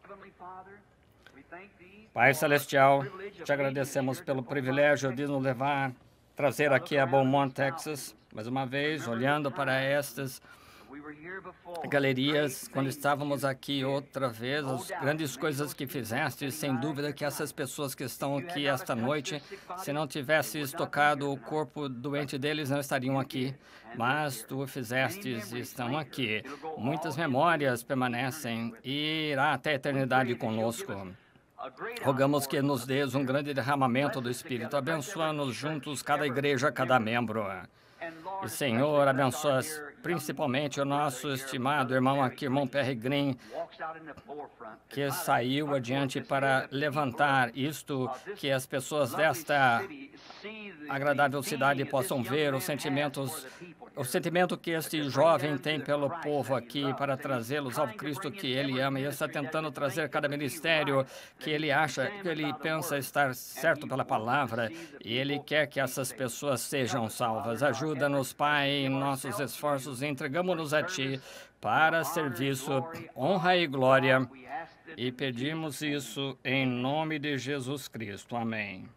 Pai Celestial, te agradecemos pelo privilégio de nos trazer aqui a Beaumont, Texas, mais uma vez, olhando para estas galerias, quando estávamos aqui outra vez, as grandes coisas que fizeste, sem dúvida que essas pessoas que estão aqui esta noite, se não tivesses tocado o corpo doente deles, não estariam aqui, mas tu fizestes e estão aqui. Muitas memórias permanecem e irá até a eternidade conosco. Rogamos que nos dês um grande derramamento do Espírito, abençoa-nos juntos, cada igreja, cada membro. E, Senhor, abençoa principalmente o nosso estimado irmão aqui, irmão Perry Green, que saiu adiante para levantar isto, que as pessoas desta agradável cidade possam ver o sentimento que este jovem tem pelo povo aqui, para trazê-los ao Cristo que ele ama, e ele está tentando trazer cada ministério que ele acha, que ele pensa estar certo pela palavra, e ele quer que essas pessoas sejam salvas. Ajuda-nos, Pai, em nossos esforços, e entregamos-nos a Ti para serviço, honra e glória, e pedimos isso em nome de Jesus Cristo. Amém.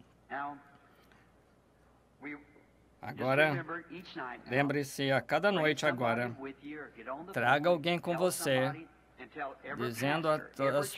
Agora, lembre-se, a cada noite agora, traga alguém com você, dizendo a todas,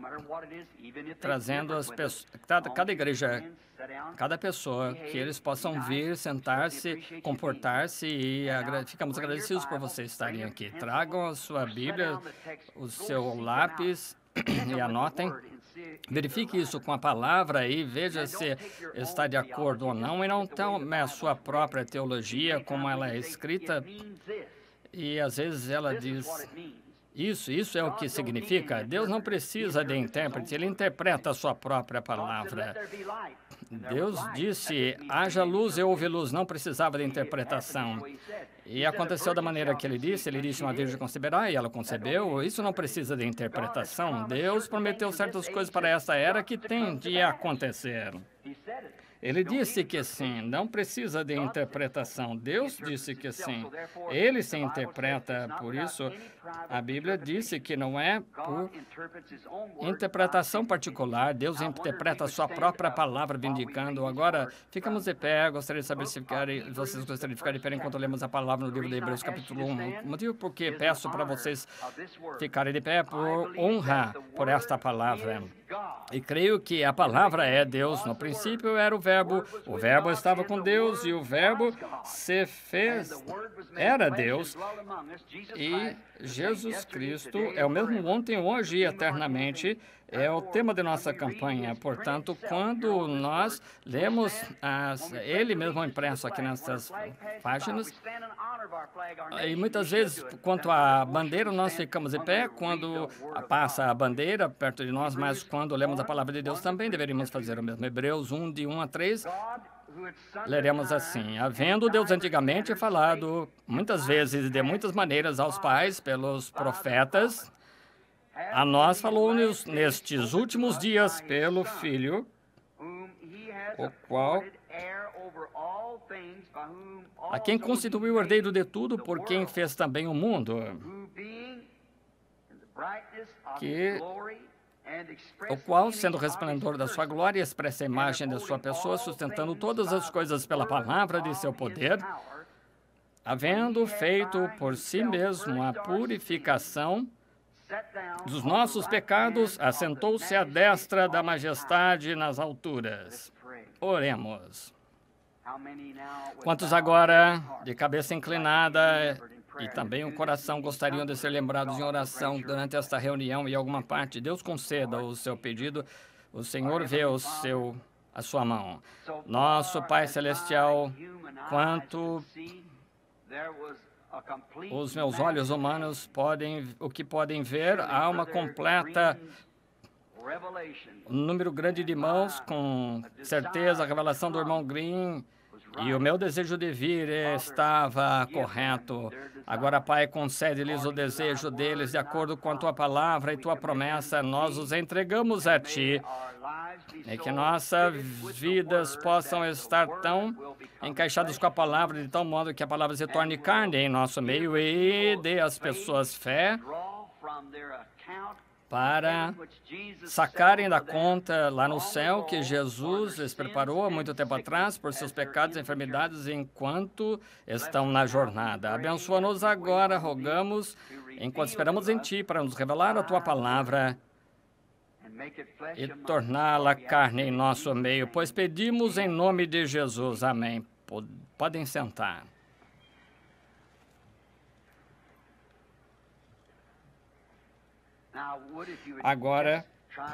trazendo as pessoas, cada igreja, cada pessoa, que eles possam vir, sentar-se, comportar-se, e ficamos agradecidos por vocês estarem aqui. Tragam a sua Bíblia, o seu lápis e anotem. Verifique isso com a palavra e veja se está de acordo ou não, e não tome a sua própria teologia como ela é escrita, e às vezes ela diz, isso é o que significa. Deus não precisa de intérprete, ele interpreta a sua própria palavra. Deus disse, haja luz e houve luz, não precisava de interpretação. E aconteceu da maneira que ele disse uma virgem conceberá, e ela concebeu. Isso não precisa de interpretação. Deus prometeu certas coisas para essa era que tem de acontecer. Ele disse que sim, não precisa de interpretação. Deus disse que sim. Ele se interpreta, por isso a Bíblia disse que não é por interpretação particular. Deus interpreta a sua própria palavra, vindicando. Agora, ficamos de pé. Gostaria de saber se vocês gostariam de ficar de pé enquanto lemos a palavra no livro de Hebreus, capítulo 1. O motivo por que peço para vocês ficarem de pé por honra por esta palavra. E creio que a palavra é Deus. No princípio era o Verbo estava com Deus, e o Verbo se fez, era Deus, e Jesus Cristo é o mesmo ontem, hoje e eternamente, é o tema de nossa campanha. Portanto, quando nós lemos ele mesmo impresso aqui nessas páginas, e muitas vezes, quanto à bandeira, nós ficamos de pé quando passa a bandeira perto de nós, mas quando lemos a palavra de Deus também deveríamos fazer o mesmo. Hebreus 1, de 1 a 3, leremos assim: havendo Deus antigamente falado muitas vezes e de muitas maneiras aos pais pelos profetas, a nós falou-nos nestes últimos dias pelo Filho, o qual a quem constituiu o herdeiro de tudo, por quem fez também o mundo, o qual, sendo o resplendor da sua glória, expressa a imagem da sua pessoa, sustentando todas as coisas pela palavra de seu poder, havendo feito por si mesmo a purificação dos nossos pecados, assentou-se à destra da majestade nas alturas. Oremos. Quantos agora, de cabeça inclinada e também um coração, gostariam de ser lembrados em oração durante esta reunião e alguma parte? Deus conceda o seu pedido. O Senhor vê a sua mão. Nosso Pai Celestial, quanto os meus olhos humanos podem ver, há uma completa número grande de mãos, com certeza, a revelação do irmão Green, e o meu desejo de vir estava correto. Agora, Pai, concede-lhes o desejo deles, de acordo com a Tua palavra e Tua promessa, nós os entregamos a Ti, e que nossas vidas possam estar tão encaixadas com a palavra, de tal modo que a palavra se torne carne em nosso meio e dê às pessoas fé para sacarem da conta lá no céu que Jesus lhes preparou há muito tempo atrás por seus pecados e enfermidades enquanto estão na jornada. Abençoa-nos agora, rogamos, enquanto esperamos em Ti para nos revelar a Tua palavra e torná-la carne em nosso meio, pois pedimos em nome de Jesus. Amém. Podem sentar. Agora,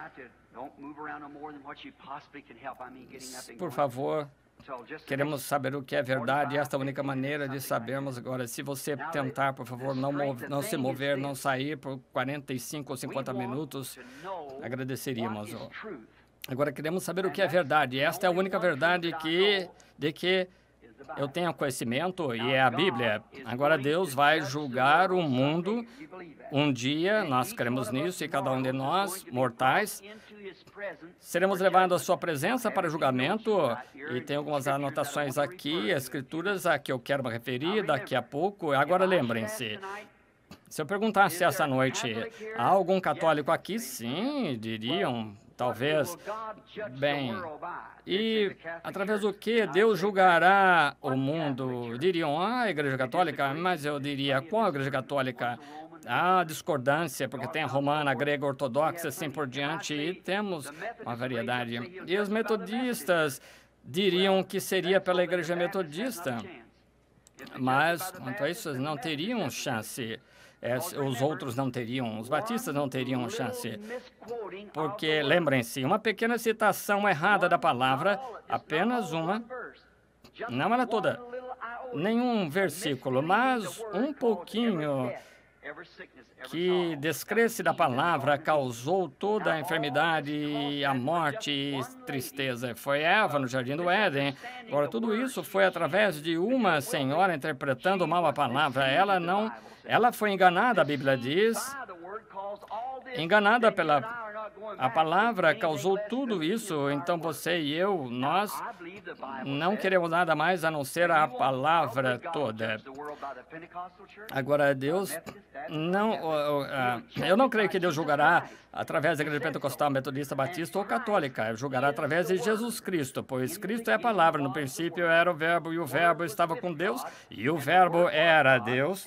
por favor, queremos saber o que é verdade. Esta é a única maneira de sabermos agora. Se você tentar, por favor, não se mover, não sair por 45 ou 50 minutos, agradeceríamos. Agora, queremos saber o que é verdade. Esta é a única verdade de que eu tenho conhecimento, e é a Bíblia. Agora, Deus vai julgar o mundo um dia, nós cremos nisso, e cada um de nós, mortais, seremos levados à sua presença para julgamento, e tem algumas anotações aqui, escrituras a que eu quero me referir daqui a pouco. Agora, lembrem-se, se eu perguntasse essa noite, há algum católico aqui? Sim, diriam, talvez. Bem, e através do que Deus julgará o mundo? Diriam, a Igreja Católica, mas eu diria, qual a Igreja Católica? Há discordância, porque tem a romana, a grega, a ortodoxa, assim por diante, e temos uma variedade. E os metodistas diriam que seria pela Igreja Metodista, mas, quanto a isso, não teriam chance. Os outros não teriam, os batistas não teriam chance. Porque, lembrem-se, uma pequena citação errada da palavra, apenas uma, não era toda, nenhum versículo, mas um pouquinho que descresse da palavra causou toda a enfermidade, a morte e tristeza. Foi Eva no Jardim do Éden. Agora, tudo isso foi através de uma senhora interpretando mal a palavra. Ela foi enganada, a Bíblia diz. Enganada pela a palavra causou tudo isso, então você e eu, nós não queremos nada mais a não ser a palavra toda. Agora, Deus não... eu não creio que Deus julgará através da Igreja Pentecostal, Metodista, Batista ou Católica. Julgará através de Jesus Cristo, pois Cristo é a palavra. No princípio era o Verbo, e o Verbo estava com Deus, e o Verbo era Deus.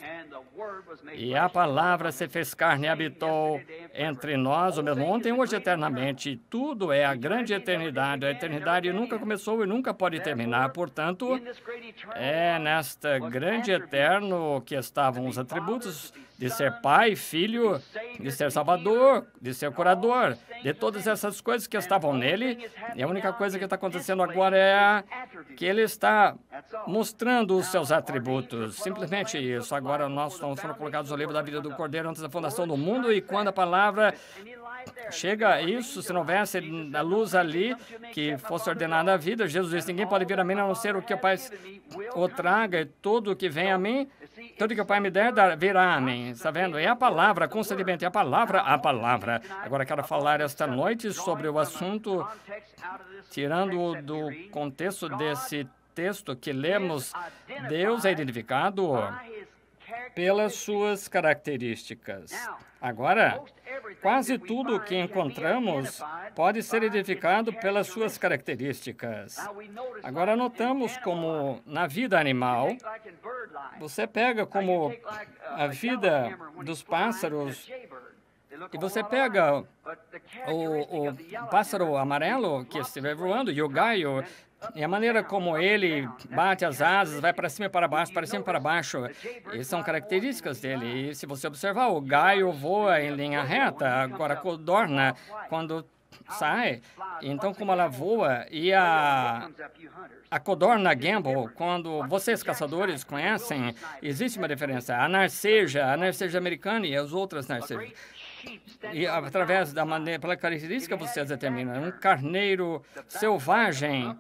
E a palavra se fez carne e habitou entre nós, o mesmo ontem, hoje, eternamente. Tudo é a grande eternidade. A eternidade nunca começou e nunca pode terminar. Portanto, é nesta grande eterno que estavam os atributos de ser Pai, Filho, de ser Salvador, de ser Curador, de todas essas coisas que estavam nele. E a única coisa que está acontecendo agora é que ele está mostrando os seus atributos. Simplesmente isso. Agora nós estamos sendo colocados no livro da vida do Cordeiro antes da fundação do mundo, e quando a palavra chega a isso, se não houvesse a luz ali que fosse ordenada a vida, Jesus disse, ninguém pode vir a mim a não ser o que o Pai o traga, e tudo o que vem a mim, tudo que o Pai me der, virá a mim. Está vendo? É a palavra, constantemente, é a palavra, a palavra. Agora quero falar esta noite sobre o assunto, tirando do contexto desse texto que lemos, Deus é identificado pelas suas características. Agora, quase tudo o que encontramos pode ser identificado pelas suas características. Agora, notamos como na vida animal, você pega como a vida dos pássaros, e você pega o pássaro amarelo que estiver voando, e o gaio, e a maneira como ele bate as asas, vai para cima e para baixo, para cima e para baixo, e são características dele. E se você observar, o gaio voa em linha reta, agora a codorna, quando sai, então como ela voa, e a codorna Gamble, quando vocês caçadores conhecem, existe uma diferença. A narceja americana e as outras narcejas. E através da maneira, pela característica vocês determinam. Um carneiro selvagem,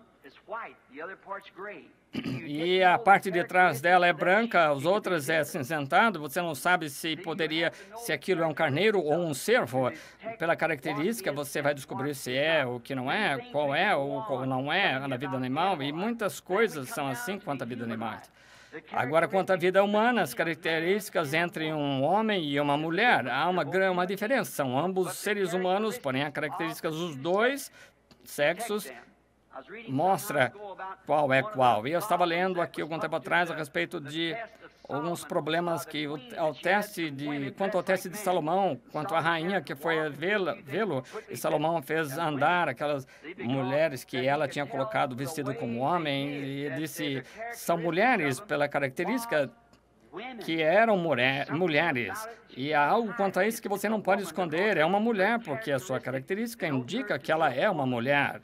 e a parte de trás dela é branca, as outras é acinzentado. Você não sabe se aquilo é um carneiro ou um cervo. Pela característica, você vai descobrir se é ou que não é, qual é ou qual não é na vida animal. E muitas coisas são assim quanto à vida animal. Agora, quanto à vida humana, as características entre um homem e uma mulher, há uma diferença. São ambos seres humanos, porém, as características dos dois sexos mostra qual é qual. E eu estava lendo aqui algum tempo atrás a respeito de alguns problemas que quanto ao teste de Salomão, quanto à rainha que foi vê-lo, e Salomão fez andar aquelas mulheres que ela tinha colocado vestido como homem, e disse, são mulheres pela característica que eram mulheres. E há algo quanto a isso que você não pode esconder, é uma mulher, porque a sua característica indica que ela é uma mulher.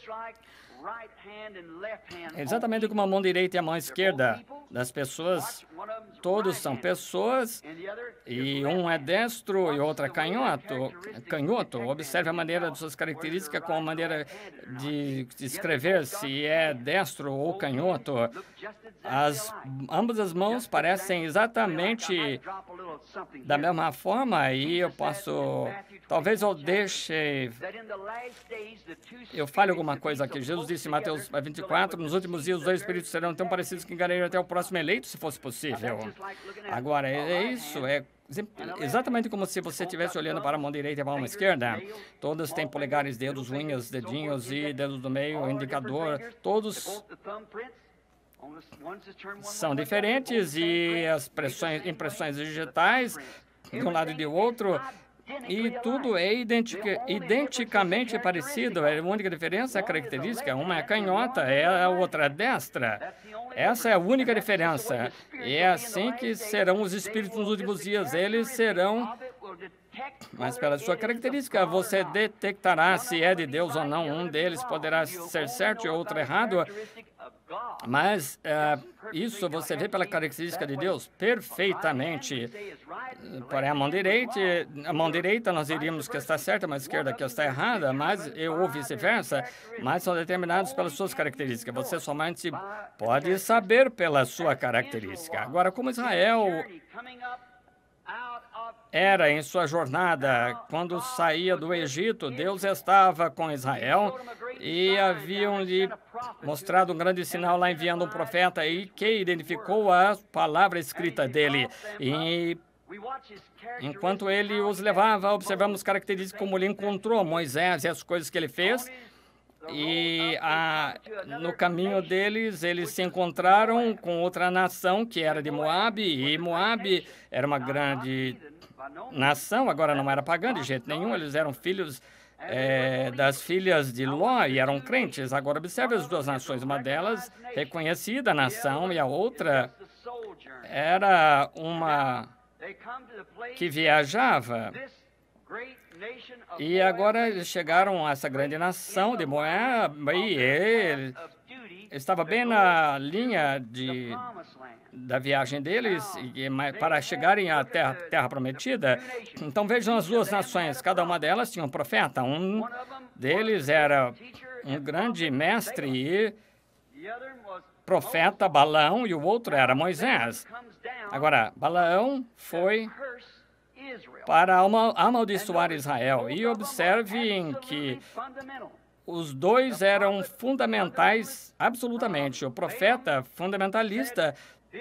Exatamente como a mão direita e a mão esquerda das pessoas, todos são pessoas, e um é destro e outro é canhoto. Observe a maneira de suas características com a maneira de escrever, se é destro ou canhoto. Ambas as mãos parecem exatamente da mesma forma, e eu posso... Talvez eu fale alguma coisa aqui. Jesus disse em Mateus 24, nos últimos dias os dois espíritos serão tão parecidos que enganariam até o próximo eleito, se fosse possível. Agora, é exatamente como se você estivesse olhando para a mão direita e para a mão esquerda. Todas têm polegares, dedos, unhas, dedinhos e dedos do meio, indicador. Todos são diferentes, e as impressões digitais de um lado e do outro, e tudo é identicamente parecido. A única diferença é a característica. Uma é canhota, a outra é destra. Essa é a única diferença. E é assim que serão os espíritos nos últimos dias. Eles serão... Mas pela sua característica, você detectará se é de Deus ou não. Um deles poderá ser certo e outro errado. Mas isso você vê pela característica de Deus perfeitamente. Porém, a mão direita nós diríamos que está certa, mas a esquerda que está errada, ou vice-versa, mas são determinados pelas suas características. Você somente pode saber pela sua característica. Agora, como Israel era em sua jornada, quando saía do Egito, Deus estava com Israel e haviam-lhe mostrado um grande sinal lá, enviando um profeta aí que identificou a palavra escrita dele. E enquanto ele os levava, observamos características como ele encontrou Moisés e as coisas que ele fez. E no caminho deles, eles se encontraram com outra nação que era de Moabe, e Moabe era uma grande nação, agora não era pagã de jeito nenhum, eles eram filhos das filhas de Ló e eram crentes. Agora observe as duas nações, uma delas reconhecida nação e a outra era uma que viajava. E agora eles chegaram a essa grande nação de Moab, e ele estava bem na linha da viagem deles para chegarem à terra prometida. Então vejam as duas nações, cada uma delas tinha um profeta. Um deles era um grande mestre e profeta, Balaão, e o outro era Moisés. Agora, Balaão foi para amaldiçoar Israel. E observem que os dois eram fundamentais, absolutamente. O profeta fundamentalista,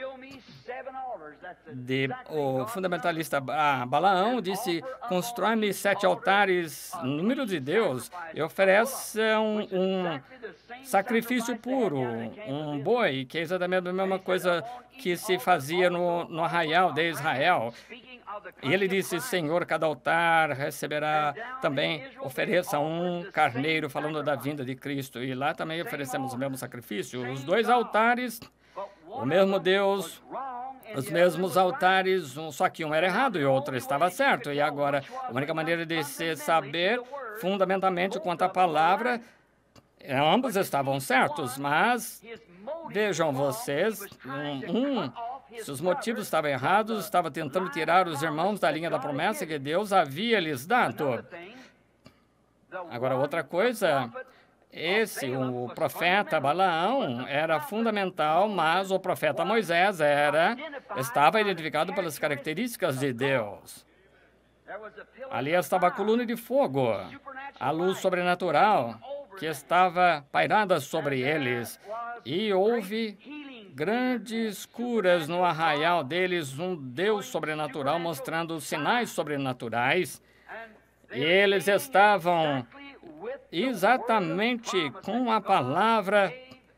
o fundamentalista Balaão disse, constrói-me 7 altares no número de Deus e ofereça um sacrifício puro, um boi, que é exatamente a mesma coisa que se fazia no arraial de Israel. E ele disse, Senhor, cada altar receberá também, ofereça um carneiro, falando da vinda de Cristo. E lá também oferecemos o mesmo sacrifício. Os dois altares, o mesmo Deus, os mesmos altares, só que um era errado e o outro estava certo. E agora, a única maneira de se saber, fundamentalmente, quanto à palavra, ambos estavam certos, mas vejam vocês, se os motivos estavam errados, estava tentando tirar os irmãos da linha da promessa que Deus havia lhes dado. Agora, outra coisa, o profeta Balaão era fundamental, mas o profeta Moisés estava identificado pelas características de Deus. Ali estava a coluna de fogo, a luz sobrenatural que estava pairada sobre eles, e houve grandes curas no arraial deles, um Deus sobrenatural mostrando sinais sobrenaturais. E eles estavam exatamente com a palavra,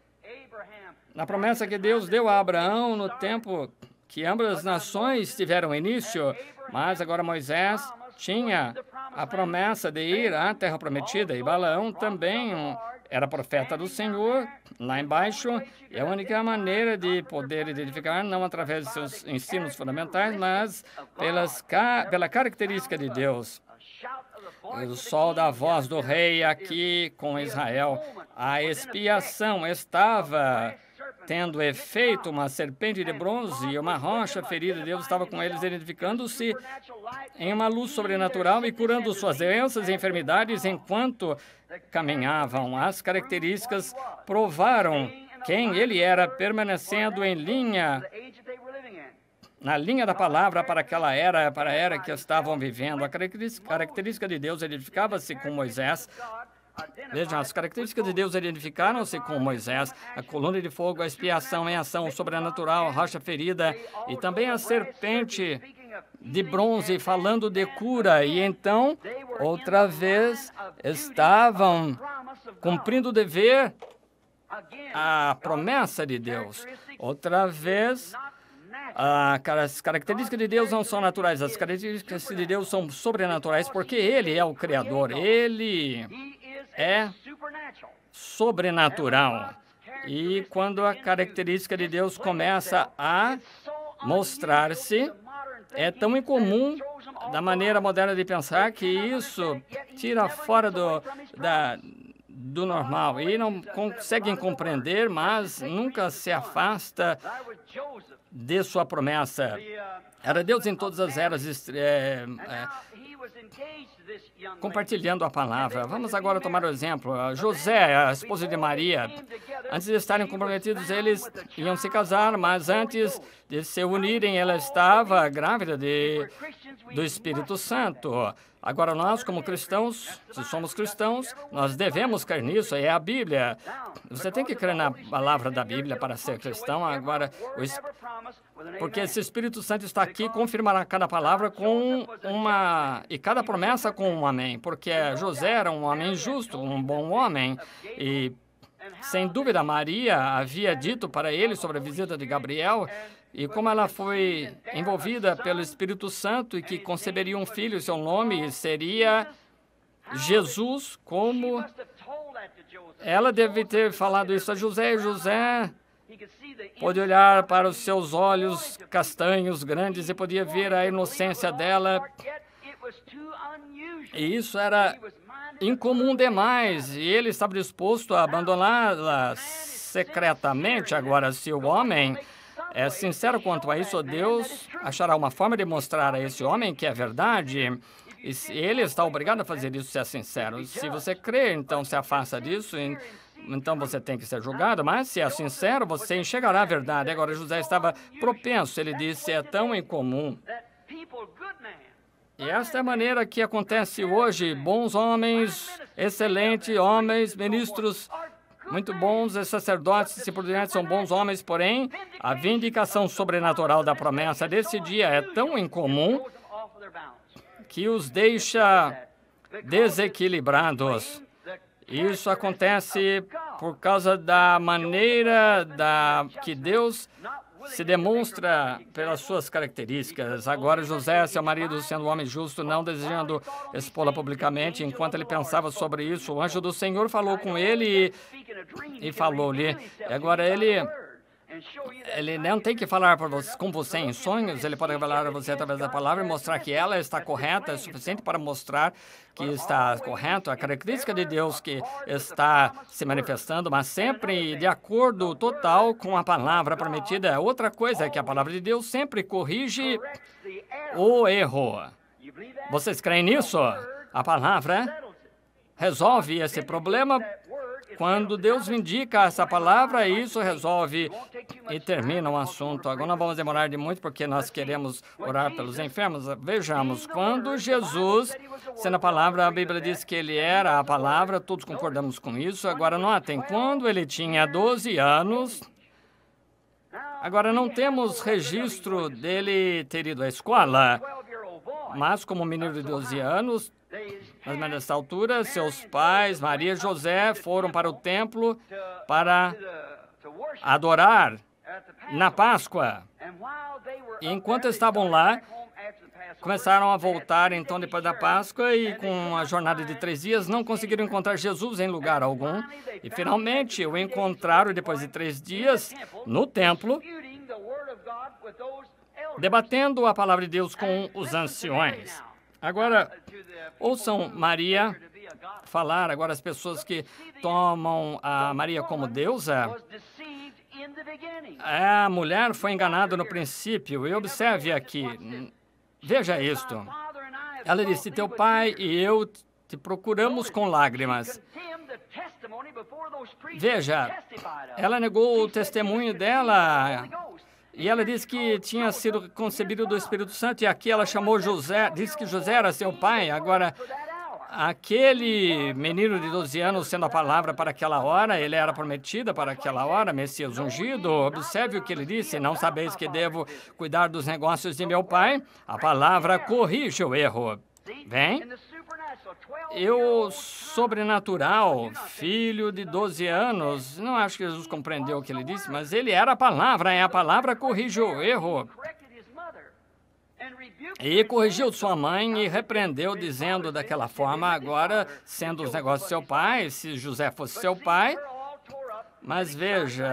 na promessa que Deus deu a Abraão no tempo que ambas as nações tiveram início, mas agora Moisés tinha a promessa de ir à Terra Prometida, e Balaão também era profeta do Senhor, lá embaixo, e a única maneira de poder identificar, não através de seus ensinos fundamentais, mas pela característica de Deus. O sol da voz do rei aqui com Israel, a expiação estava tendo efeito, uma serpente de bronze e uma rocha ferida. Deus estava com eles, identificando-se em uma luz sobrenatural e curando suas doenças e enfermidades enquanto caminhavam. As características provaram quem ele era, permanecendo em linha, na linha da palavra para aquela era, para a era que estavam vivendo. A característica de Deus identificava-se com Moisés. Vejam, as características de Deus identificaram-se com Moisés: a coluna de fogo, a expiação em ação, o sobrenatural, a rocha ferida e também a serpente de bronze falando de cura. E então, outra vez, estavam cumprindo o dever, a promessa de Deus. Outra vez, as características de Deus não são naturais, as características de Deus são sobrenaturais, porque Ele é o Criador, Ele é sobrenatural. E quando a característica de Deus começa a mostrar-se, é tão incomum da maneira moderna de pensar que isso tira fora do normal, e não conseguem compreender, mas nunca se afasta de sua promessa. Era Deus em todas as eras, compartilhando a palavra. Vamos agora tomar o exemplo. José, a esposa de Maria, antes de estarem comprometidos, eles iam se casar, mas antes de se unirem, ela estava grávida do Espírito Santo. Agora, nós, como cristãos, se somos cristãos, nós devemos crer nisso, é a Bíblia. Você tem que crer na palavra da Bíblia para ser cristão. Agora, porque esse Espírito Santo está aqui, confirmará cada palavra com e cada promessa com um amém. Porque José era um homem justo, um bom homem, e sem dúvida Maria havia dito para ele sobre a visita de Gabriel, e como ela foi envolvida pelo Espírito Santo e que conceberia um filho, seu nome seria Jesus, como ela deve ter falado isso a José. José pôde olhar para os seus olhos castanhos grandes e podia ver a inocência dela. E isso era incomum demais, e ele estava disposto a abandoná-la secretamente. Agora, se o homem é sincero quanto a isso, Deus achará uma forma de mostrar a esse homem que é verdade. E ele está obrigado a fazer isso se é sincero. Se você crê, então se afasta disso, então você tem que ser julgado. Mas se é sincero, você enxergará a verdade. Agora, José estava propenso. Ele disse, é tão incomum. E esta é a maneira que acontece hoje. Bons homens, excelentes homens, ministros muito bons, e sacerdotes e por diante são bons homens, porém, a vindicação sobrenatural da promessa desse dia é tão incomum que os deixa desequilibrados. Isso acontece por causa da maneira que Deus se demonstra pelas suas características. Agora, José, seu marido, sendo um homem justo, não desejando expô-la publicamente, enquanto ele pensava sobre isso, o anjo do Senhor falou com ele e falou-lhe. Agora, ele não tem que falar com você em sonhos, ele pode revelar a você através da palavra e mostrar que ela está correta, é suficiente para mostrar que está correto. A característica de Deus que está se manifestando, mas sempre de acordo total com a palavra prometida. Outra coisa é que a palavra de Deus sempre corrige o erro. Vocês creem nisso? A palavra resolve esse problema. Quando Deus indica essa palavra, isso resolve e termina o assunto. Agora não vamos demorar de muito, porque nós queremos orar pelos enfermos. Vejamos, quando Jesus, sendo a palavra, a Bíblia diz que ele era a palavra, todos concordamos com isso. Agora notem, quando ele tinha 12 anos, Agora, não temos registro dele ter ido à escola, mas como menino de 12 anos, mais ou menos nessa altura, seus pais, Maria e José, foram para o templo para adorar na Páscoa. E enquanto estavam lá, começaram a voltar, então, depois da Páscoa, e com a jornada de 3 dias, não conseguiram encontrar Jesus em lugar algum. E, finalmente, o encontraram, depois de 3 dias, no templo, debatendo a palavra de Deus com os anciões. Agora, ouçam Maria falar, agora as pessoas que tomam a Maria como deusa. A mulher foi enganada no princípio, e observe aqui, veja isto. Ela disse, teu pai e eu te procuramos com lágrimas. Veja, ela negou o testemunho dela, e ela disse que tinha sido concebido do Espírito Santo, e aqui ela chamou José, disse que José era seu pai. Agora, aquele menino de 12 anos, sendo a palavra para aquela hora, ele era prometida para aquela hora, Messias ungido. Observe o que ele disse, não sabeis que devo cuidar dos negócios de meu pai? A palavra corrige o erro. Vem? E o sobrenatural, filho de 12 anos, não acho que Jesus compreendeu o que ele disse, mas ele era a palavra, e a palavra corrige o erro. E corrigiu sua mãe e repreendeu, dizendo daquela forma, agora, sendo os negócios seu pai, se José fosse seu pai. Mas veja,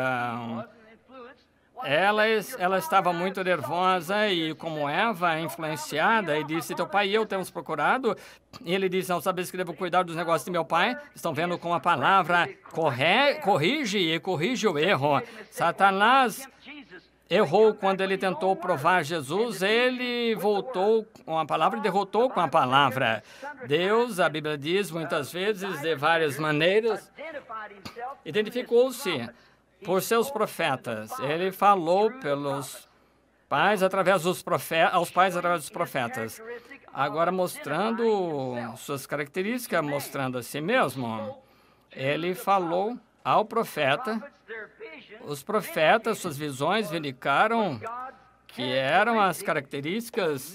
ela estava muito nervosa e, como Eva, influenciada, e disse, teu pai e eu temos procurado. E ele disse, não sabeis que devo cuidar dos negócios de meu pai? Estão vendo como a palavra corrige e corrige o erro. Satanás errou quando ele tentou provar Jesus, ele voltou com a palavra e derrotou com a palavra. Deus, a Bíblia diz muitas vezes, de várias maneiras, identificou-se por seus profetas. Ele falou pelos pais através dos profetas, aos pais através dos profetas. Agora mostrando suas características, mostrando a si mesmo. Ele falou ao profeta. Os profetas, suas visões vindicaram que eram as características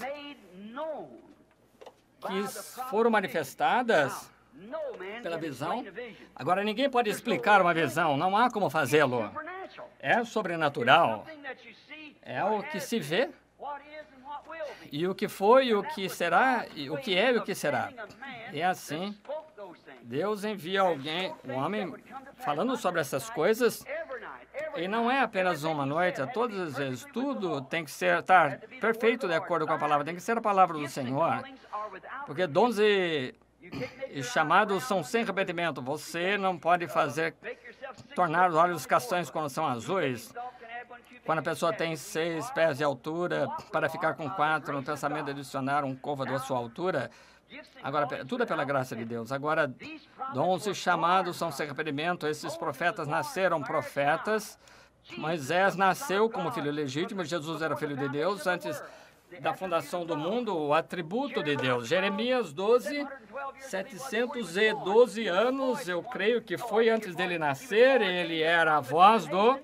que foram manifestadas pela visão. Agora, ninguém pode explicar uma visão, não há como fazê-lo. É sobrenatural. É o que se vê, e o que foi, e o que será, e o que é e o que será. E assim, Deus envia alguém, um homem, falando sobre essas coisas. E não é apenas uma noite, é todas as vezes. Tudo tem que estar perfeito de acordo com a palavra. Tem que ser a palavra do Senhor. Porque dons e chamados são sem arrependimento. Você não pode tornar os olhos castanhos quando são azuis. Quando a pessoa tem 6 pés de altura, para ficar com 4, no pensamento de adicionar um côvado à sua altura. Agora, tudo é pela graça de Deus. Agora, dons e chamados são sem arrependimento. Esses profetas nasceram profetas. Moisés nasceu como filho legítimo. Jesus era filho de Deus antes da fundação do mundo, o atributo de Deus. Jeremias 12, 712 anos, eu creio que foi antes dele nascer. Ele era a voz do...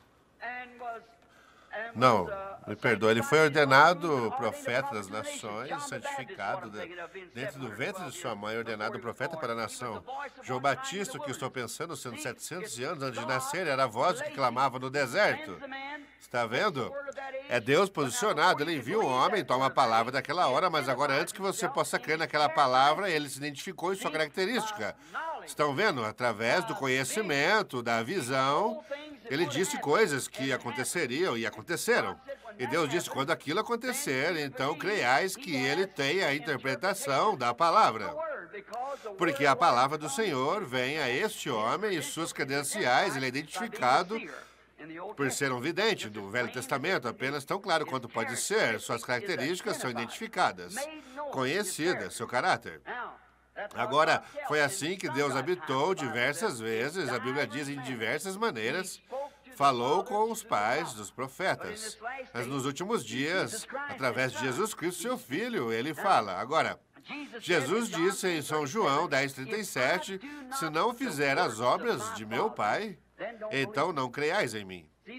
Não, me perdoa. Ele foi ordenado profeta das nações, santificado dentro do ventre de sua mãe, ordenado profeta para a nação. João Batista, o que estou pensando, sendo 700 anos antes de nascer, era a voz que clamava no deserto. Está vendo? É Deus posicionado. Ele envia um homem, toma a palavra daquela hora, mas agora, antes que você possa crer naquela palavra, ele se identificou em sua característica. Estão vendo? Através do conhecimento, da visão, ele disse coisas que aconteceriam e aconteceram. E Deus disse, quando aquilo acontecer, então creiais que ele tem a interpretação da palavra. Porque a palavra do Senhor vem a este homem e suas credenciais, ele é identificado por ser um vidente do Velho Testamento, apenas tão claro quanto pode ser. Suas características são identificadas, conhecidas, seu caráter. Agora, foi assim que Deus habitou diversas vezes, a Bíblia diz em diversas maneiras, falou com os pais dos profetas. Mas nos últimos dias, através de Jesus Cristo, seu Filho, ele fala. Agora, Jesus disse em São João 10:37, se não fizer as obras de meu Pai, então não creiais em mim.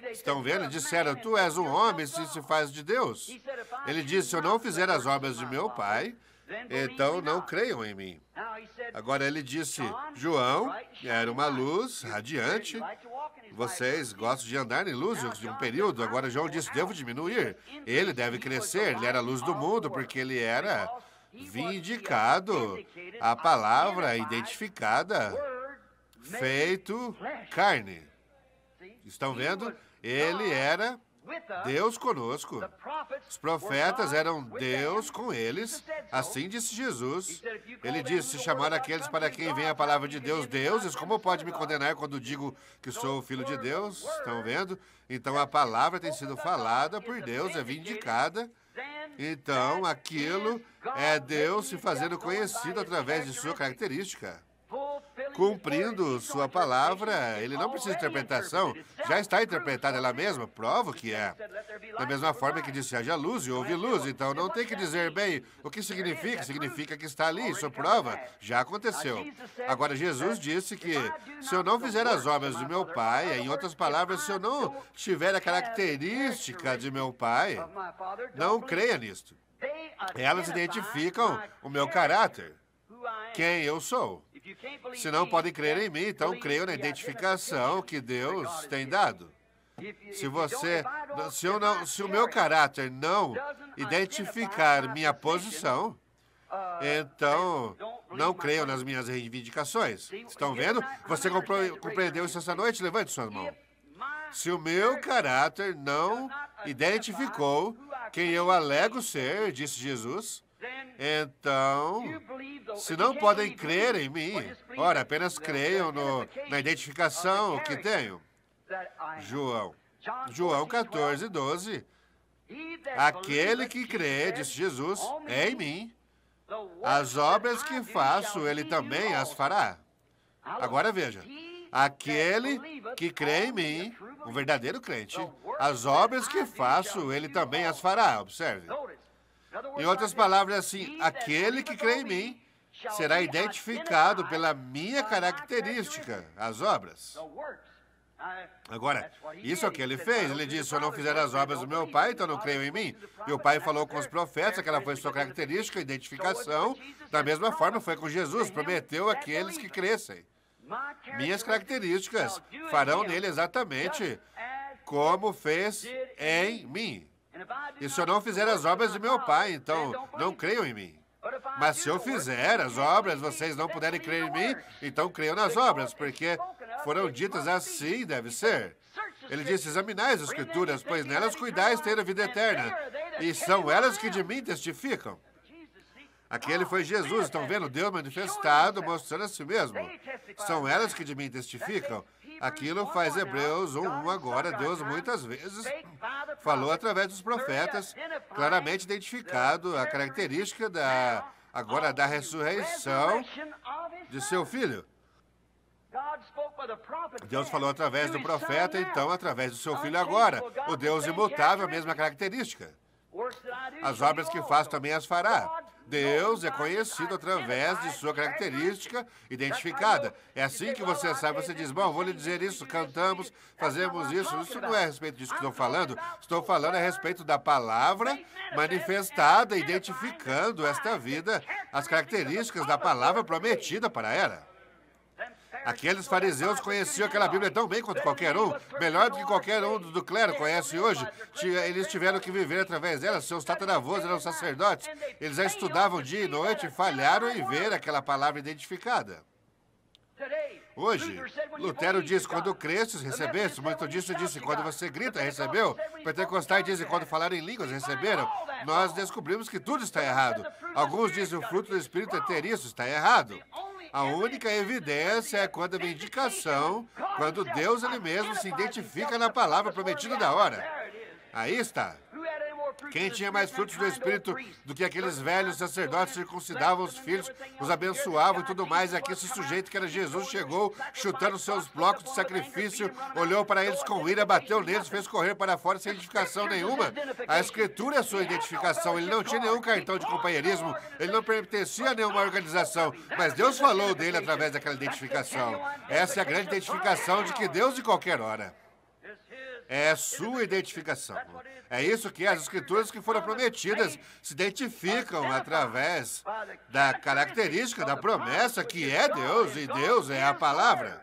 Estão vendo? Disseram, tu és um homem se faz de Deus. Ele disse, se eu não fizer as obras de meu Pai, então não creiam em mim. Agora ele disse, João era uma luz radiante, vocês gostam de andar em luz de um período. Agora João disse, devo diminuir. Ele deve crescer, ele era a luz do mundo, porque ele era vindicado, a palavra identificada, feito carne. Estão vendo? Ele era Deus conosco. Os profetas eram Deus com eles. Assim disse Jesus. Ele disse, se chamar aqueles para quem vem a palavra de Deus, deuses, como pode me condenar quando digo que sou o filho de Deus? Estão vendo? Então a palavra tem sido falada por Deus, é vindicada. Então aquilo é Deus se fazendo conhecido através de sua característica. Cumprindo sua palavra, ele não precisa de interpretação, já está interpretada ela mesma, provo que é. Da mesma forma que disse, haja luz e houve luz, então não tem que dizer, bem, o que significa? Significa que está ali, isso prova, já aconteceu. Agora, Jesus disse que se eu não fizer as obras do meu Pai, em outras palavras, se eu não tiver a característica de meu Pai, não creia nisto. Elas identificam o meu caráter, quem eu sou. Se não podem crer em mim, então creio na identificação que Deus tem dado. Se o meu caráter não identificar minha posição, então não creio nas minhas reivindicações. Estão vendo? Você compreendeu isso essa noite? Levante sua mão. Se o meu caráter não identificou quem eu alego ser, disse Jesus, então, se não podem crer em mim, ora, apenas creiam na identificação que tenho. João 14, 12. Aquele que crê, disse Jesus, em mim, as obras que faço, ele também as fará. Agora veja, aquele que crê em mim, um verdadeiro crente, as obras que faço, ele também as fará. Observe. Em outras palavras, assim, aquele que crê em mim será identificado pela minha característica, as obras. Agora, isso é o que ele fez. Ele disse, se eu não fizer as obras do meu Pai, então não creio em mim. E o Pai falou com os profetas, aquela foi sua característica, identificação. Da mesma forma, foi com Jesus, prometeu àqueles que crescem. Minhas características farão nele exatamente como fez em mim. E se eu não fizer as obras de meu Pai, então não creiam em mim. Mas se eu fizer as obras, vocês não puderem crer em mim, então creiam nas obras, porque foram ditas assim, deve ser. Ele disse, examinai as Escrituras, pois nelas cuidais ter a vida eterna, e são elas que de mim testificam. Aquele foi Jesus, estão vendo? Deus manifestado, mostrando a si mesmo. São elas que de mim testificam. Aquilo faz Hebreus 1:1 agora. Deus muitas vezes falou através dos profetas, claramente identificado a característica agora da ressurreição de seu filho. Deus falou através do profeta, então através do seu filho agora. O Deus imutável, a mesma característica. As obras que faço também as fará. Deus é conhecido através de sua característica identificada. É assim que você sabe, você diz, bom, vou lhe dizer isso, cantamos, fazemos isso. Isso não é a respeito disso que estou falando. Estou falando a respeito da palavra manifestada, identificando esta vida, as características da palavra prometida para ela. Aqueles fariseus conheciam aquela Bíblia tão bem quanto qualquer um, melhor do que qualquer um do clero conhece hoje. Eles tiveram que viver através dela, seus tataravôs eram sacerdotes. Eles a estudavam dia e noite e falharam em ver aquela palavra identificada. Hoje, Lutero diz, quando cresces, recebestes. Metodista disse, quando você grita, recebeu. Pentecostais dizem, quando falar em línguas, receberam. Nós descobrimos que tudo está errado. Alguns dizem, o fruto do Espírito é ter isso, está errado. A única evidência é quando a vindicação, quando Deus ele mesmo se identifica na palavra prometida da hora. Aí está. Quem tinha mais frutos do Espírito do que aqueles velhos sacerdotes circuncidavam os filhos, os abençoavam e tudo mais? Aqui esse sujeito que era Jesus chegou, chutando seus blocos de sacrifício, olhou para eles com ira, bateu neles, fez correr para fora sem identificação nenhuma. A Escritura é a sua identificação. Ele não tinha nenhum cartão de companheirismo, ele não pertencia a nenhuma organização, mas Deus falou dele através daquela identificação. Essa é a grande identificação de que Deus de qualquer hora. É sua identificação. É isso que as escrituras que foram prometidas se identificam através da característica da promessa que é Deus, e Deus é a palavra.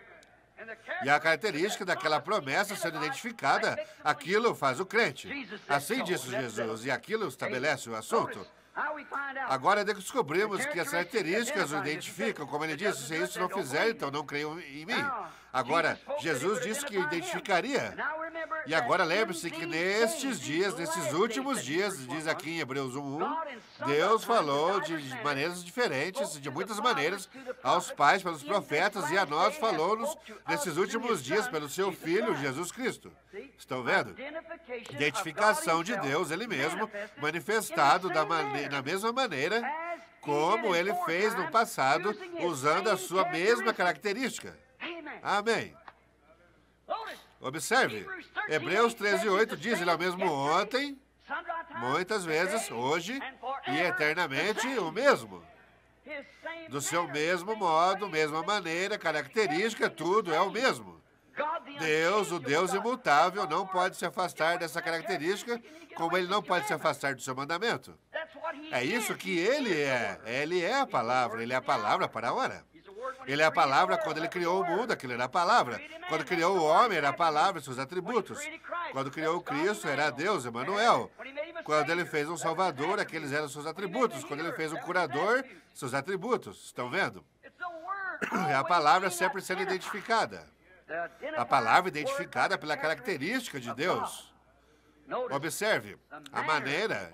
E a característica daquela promessa sendo identificada, aquilo faz o crente. Assim disse Jesus, e aquilo estabelece o assunto. Agora descobrimos que as características o identificam, como ele disse, se isso não fizer, então não creiam em mim. Agora, Jesus disse que identificaria. E agora lembre-se que nestes dias, nesses últimos dias, diz aqui em Hebreus 1:1, Deus falou de maneiras diferentes, de muitas maneiras, aos pais, pelos profetas, e a nós falou-nos nesses últimos dias pelo seu Filho, Jesus Cristo. Estão vendo? Identificação de Deus, Ele mesmo, manifestado da mesma maneira como Ele fez no passado, usando a sua mesma característica. Amém. Observe, Hebreus 13:8 diz, Ele é o mesmo ontem, muitas vezes, hoje e eternamente o mesmo. Do seu mesmo modo, mesma maneira, característica, tudo é o mesmo. Deus, o Deus imutável, não pode se afastar dessa característica, como Ele não pode se afastar do seu mandamento. É isso que Ele é. Ele é a palavra, Ele é a palavra para a hora. Ele é a palavra quando Ele criou o mundo, aquilo era a palavra. Quando criou o homem, era a palavra e seus atributos. Quando criou o Cristo, era Deus, Emmanuel. Quando Ele fez um Salvador, aqueles eram seus atributos. Quando Ele fez um curador, seus atributos. Estão vendo? É a palavra sempre sendo identificada. A palavra identificada pela característica de Deus. Observe, a maneira,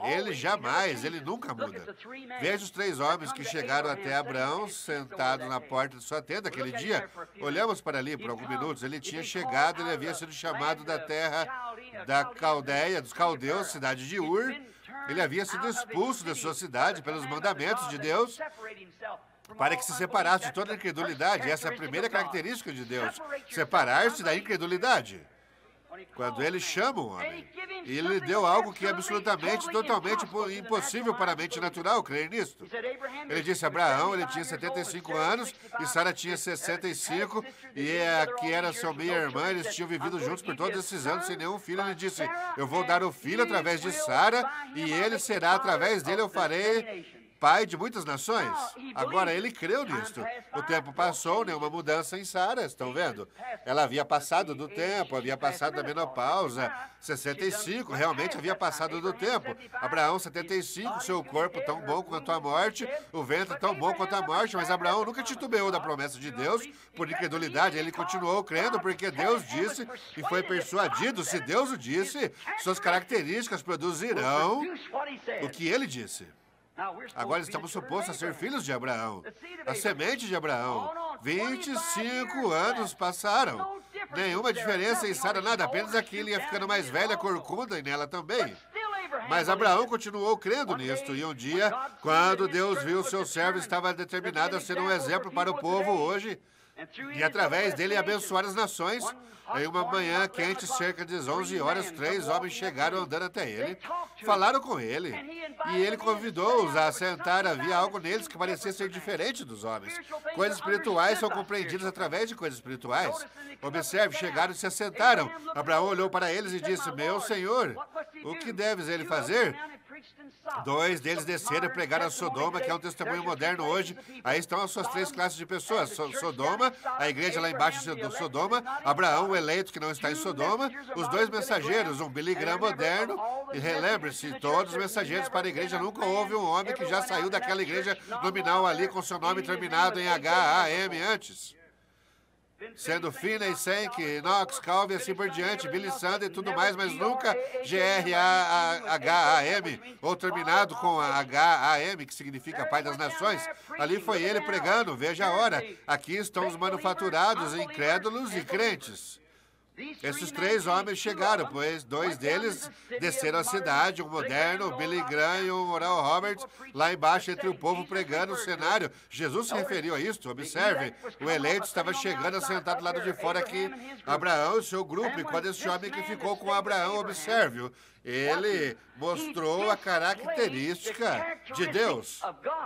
ele nunca muda. Veja os 3 homens que chegaram até Abraão, sentados na porta de sua tenda aquele dia. Olhamos para ali por alguns minutos. Ele tinha chegado, ele havia sido chamado da terra da Caldeia, dos caldeus, cidade de Ur. Ele havia sido expulso da sua cidade pelos mandamentos de Deus, para que se separasse de toda a incredulidade. Essa é a primeira característica de Deus, separar-se da incredulidade. Quando Ele chama o homem, Ele lhe deu algo que é absolutamente, totalmente impossível para a mente natural crer nisto. Ele disse a Abraão, ele tinha 75 anos e Sara tinha 65, e que era sua meia-irmã, eles tinham vivido juntos por todos esses anos sem nenhum filho. Ele disse, eu vou dar o filho através de Sara, e ele será através dele, eu farei pai de muitas nações. Agora, ele creu nisto. O tempo passou, nenhuma mudança em Sara, estão vendo? Ela havia passado do tempo, havia passado da menopausa. 65, realmente havia passado do tempo. Abraão, 75, seu corpo tão bom quanto a morte, o ventre tão bom quanto a morte, mas Abraão nunca titubeou da promessa de Deus por incredulidade. Ele continuou crendo porque Deus disse e foi persuadido. Se Deus o disse, suas características produzirão o que ele disse. Agora estamos supostos a ser filhos de Abraão, a semente de Abraão. 25 anos passaram. Nenhuma diferença em Sara, nada, apenas aquilo ia ficando mais velha, corcunda, e nela também. Mas Abraão continuou crendo nisto, e um dia, quando Deus viu o seu servo estava determinado a ser um exemplo para o povo hoje, e através dele abençoar as nações, em uma manhã quente, cerca de 11 horas, 3 homens chegaram andando até ele, falaram com ele, e ele convidou-os a sentar. Havia algo neles que parecia ser diferente dos homens. Coisas espirituais são compreendidas através de coisas espirituais. Observe, chegaram e se assentaram. Abraão olhou para eles e disse, meu Senhor, o que deves ele fazer? 2 deles desceram e pregaram a Sodoma, que é um testemunho moderno hoje. Aí estão as suas 3 classes de pessoas. Sodoma, a igreja lá embaixo de Sodoma, Abraão, o eleito que não está em Sodoma, os 2 mensageiros, um Billy Graham moderno, e relembre-se, todos os mensageiros para a igreja, nunca houve um homem que já saiu daquela igreja nominal ali com seu nome terminado em H-A-M antes. Sendo Finney, Sankey, Knox, Calvin, assim por diante, Billy Sunday e tudo mais, mas nunca G-R-A-H-A-M, ou terminado com H-A-M, que significa Pai das Nações. Ali foi ele pregando, veja a hora. Aqui estão os manufaturados, incrédulos e crentes. Esses 3 homens chegaram, pois 2 deles desceram a cidade, um moderno, o Billy Graham e o Oral Roberts, lá embaixo entre o povo pregando o cenário. Jesus se referiu a isto, observe, o eleito estava chegando assentado do lado de fora aqui, Abraão e seu grupo, e quando esse homem que ficou com Abraão, observe-o, ele mostrou a característica de Deus.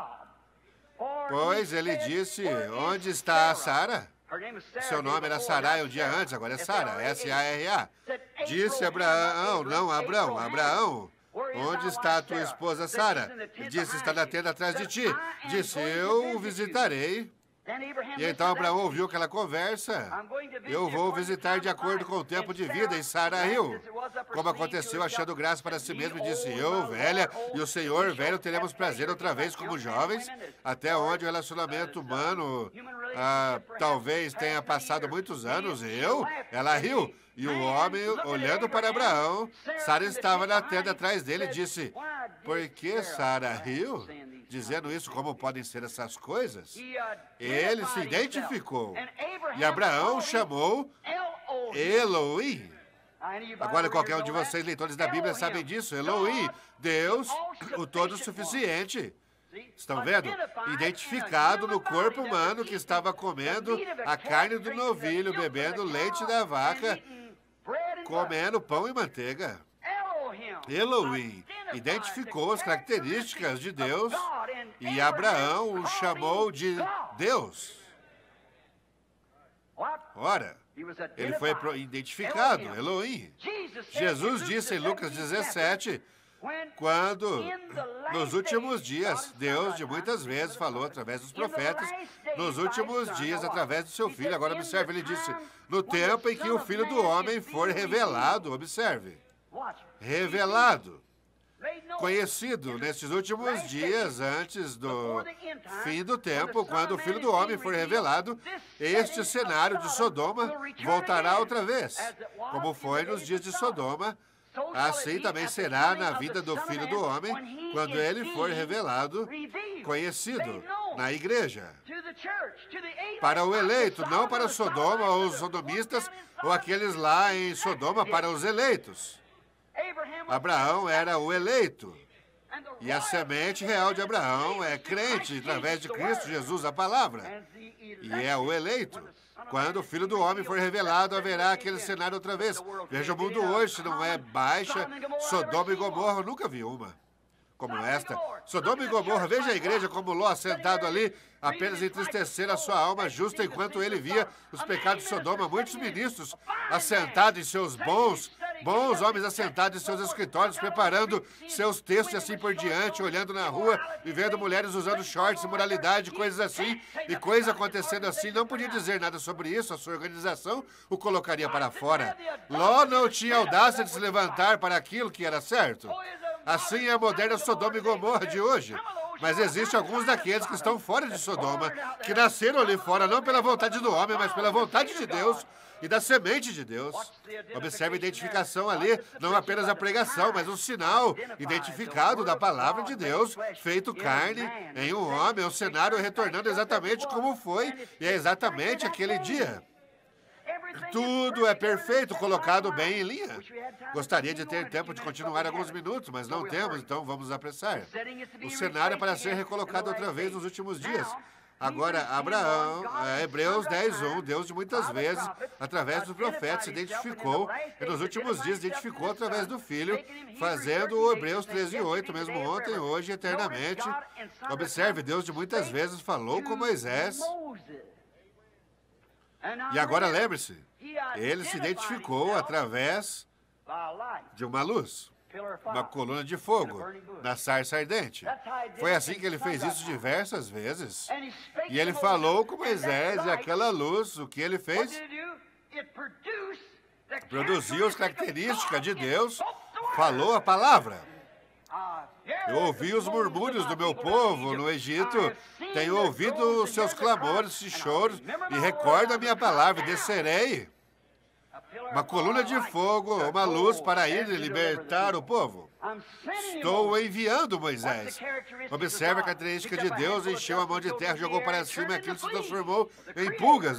Pois ele disse, onde está a Sara? Seu nome era Sarai um dia antes, agora é Sara, S-A-R-A. Disse Abraão, não, Abrão, Abraão, onde está a tua esposa Sara? Disse, está na tenda atrás de ti. Disse, eu o visitarei. E então Abraão ouviu aquela conversa. Eu vou visitar de acordo com o tempo de vida. E Sara riu. Como aconteceu, achando graça para si mesmo, disse, eu, velha, e o Senhor, velho, teremos prazer outra vez como jovens, até onde o relacionamento humano talvez tenha passado muitos anos. Ela riu. E o homem, olhando para Abraão, Sara estava na tenda atrás dele e disse, por que Sara riu? Dizendo isso, como podem ser essas coisas? Ele se identificou. E Abraão chamou Elohim. Agora, qualquer um de vocês, leitores da Bíblia, sabem disso. Elohim, Deus, o todo-suficiente. Estão vendo? Identificado no corpo humano que estava comendo a carne do novilho, bebendo leite da vaca, comendo pão e manteiga. Elohim identificou as características de Deus e Abraão o chamou de Deus. Ora, ele foi identificado, Elohim. Jesus disse em Lucas 17, quando, nos últimos dias, Deus de muitas vezes falou através dos profetas, nos últimos dias, através do seu Filho. Agora observe, ele disse, no tempo em que o Filho do Homem for revelado, observe, revelado, conhecido nesses últimos dias antes do fim do tempo, quando o Filho do Homem for revelado, este cenário de Sodoma voltará outra vez, como foi nos dias de Sodoma. Assim também será na vida do Filho do Homem, quando ele for revelado, conhecido na igreja. Para o eleito, não para Sodoma ou os sodomistas, ou aqueles lá em Sodoma, para os eleitos. Abraão era o eleito. E a semente real de Abraão é crente através de Cristo Jesus, a palavra. E é o eleito. Quando o Filho do Homem for revelado, haverá aquele cenário outra vez. Veja o mundo hoje, se não é baixa, Sodoma e Gomorra, eu nunca vi uma como esta. Sodoma e Gomorra, veja a igreja como Ló sentado ali, apenas entristecer a sua alma justa enquanto ele via os pecados de Sodoma. Muitos ministros assentados em seus bons homens assentados em seus escritórios, preparando seus textos e assim por diante, olhando na rua e vendo mulheres usando shorts, imoralidade, coisas assim, e coisas acontecendo assim. Não podia dizer nada sobre isso, a sua organização o colocaria para fora. Ló não tinha audácia de se levantar para aquilo que era certo. Assim é a moderna Sodoma e Gomorra de hoje. Mas existem alguns daqueles que estão fora de Sodoma, que nasceram ali fora, não pela vontade do homem, mas pela vontade de Deus e da semente de Deus. Observe a identificação ali, não apenas a pregação, mas um sinal identificado da palavra de Deus, feito carne em um homem, um cenário retornando exatamente como foi, e é exatamente aquele dia. Tudo é perfeito, colocado bem em linha. Gostaria de ter tempo de continuar alguns minutos, mas não temos, então vamos apressar. O cenário é para ser recolocado outra vez nos últimos dias. Agora, Abraão, Hebreus 10:1, Deus de muitas vezes, através dos profetas, se identificou, e nos últimos dias identificou através do Filho, fazendo o Hebreus 13:8, mesmo ontem, hoje, eternamente. Observe, Deus de muitas vezes falou com Moisés. E agora lembre-se, ele se identificou através de uma luz, uma coluna de fogo, na sarça ardente. Foi assim que ele fez isso diversas vezes. E ele falou com Moisés, e aquela luz, o que ele fez? Produziu as características de Deus, falou a palavra. Eu ouvi os murmúrios do meu povo no Egito, tenho ouvido os seus clamores e choros, e recordo a minha palavra, descerei. Uma coluna de fogo, uma luz para ir libertar o povo. Estou enviando Moisés. Observe a característica de Deus, encheu a mão de terra, jogou para cima, e aquilo se transformou em pulgas.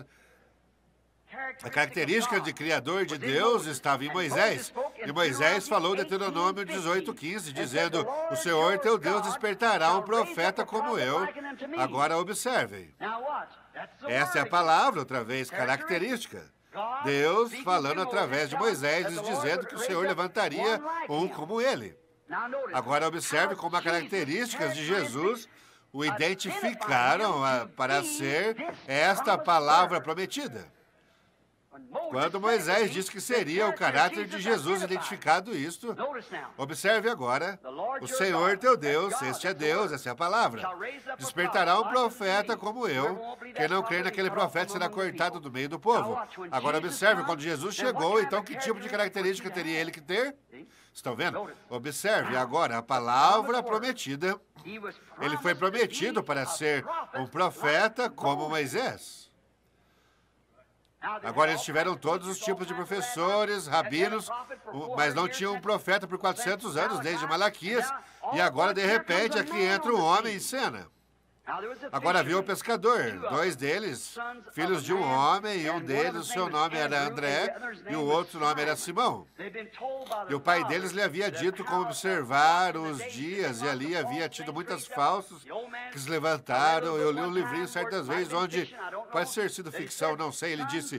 A característica de criador de Deus estava em Moisés. E Moisés falou em Deuteronômio 18:15, dizendo, o Senhor teu Deus despertará um profeta como eu. Agora observem. Essa é a palavra, outra vez, característica. Deus falando através de Moisés, dizendo que o Senhor levantaria um como ele. Agora observe como as características de Jesus o identificaram para ser esta palavra prometida. Quando Moisés disse que seria o caráter de Jesus identificado isto, observe agora, o Senhor teu Deus, este é Deus, essa é a palavra, despertará um profeta como eu, quem não crer naquele profeta será cortado do meio do povo. Agora observe, quando Jesus chegou, então que tipo de característica teria ele que ter? Estão vendo? Observe agora a palavra prometida. Ele foi prometido para ser um profeta como Moisés. Agora eles tiveram todos os tipos de professores, rabinos, mas não tinham um profeta por 400 anos, desde Malaquias, e agora de repente aqui entra um homem em cena. Agora havia o pescador, dois deles, filhos de um homem, e um deles, o seu nome era André, e o outro nome era Simão. E o pai deles lhe havia dito como observar os dias, e ali havia tido muitos falsos que se levantaram. Eu li um livrinho certas vezes onde, pode ter sido ficção, não sei, ele disse...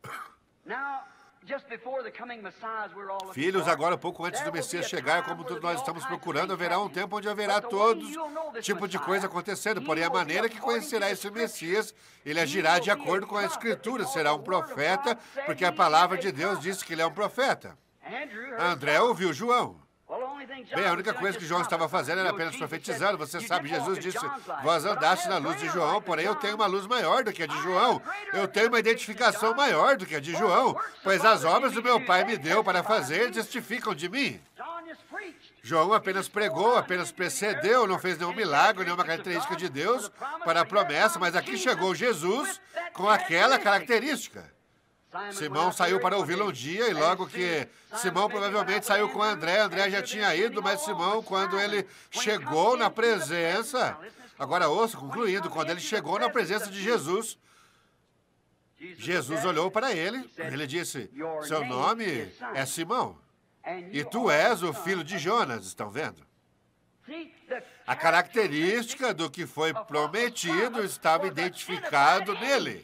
Filhos, agora pouco antes do Messias chegar, como todos nós estamos procurando, haverá um tempo onde haverá todo tipo de coisa acontecendo. Porém, a maneira que conhecerá esse Messias, ele agirá de acordo com a Escritura, será um profeta, porque a palavra de Deus diz que ele é um profeta. André ouviu João. Bem, a única coisa que João estava fazendo era apenas profetizando. Você sabe, Jesus disse, vós andaste na luz de João, porém eu tenho uma luz maior do que a de João. Eu tenho uma identificação maior do que a de João, pois as obras do meu Pai me deu para fazer testificam de mim. João apenas pregou, apenas precedeu, não fez nenhum milagre, nenhuma característica de Deus para a promessa, mas aqui chegou Jesus com aquela característica. Simão saiu para ouvi-lo um dia, e logo que Simão provavelmente saiu com André, André já tinha ido, mas Simão, quando ele chegou na presença, agora ouça, concluindo, quando ele chegou na presença de Jesus, Jesus olhou para ele, ele disse, seu nome é Simão, e tu és o filho de Jonas, estão vendo? A característica do que foi prometido estava identificado nele.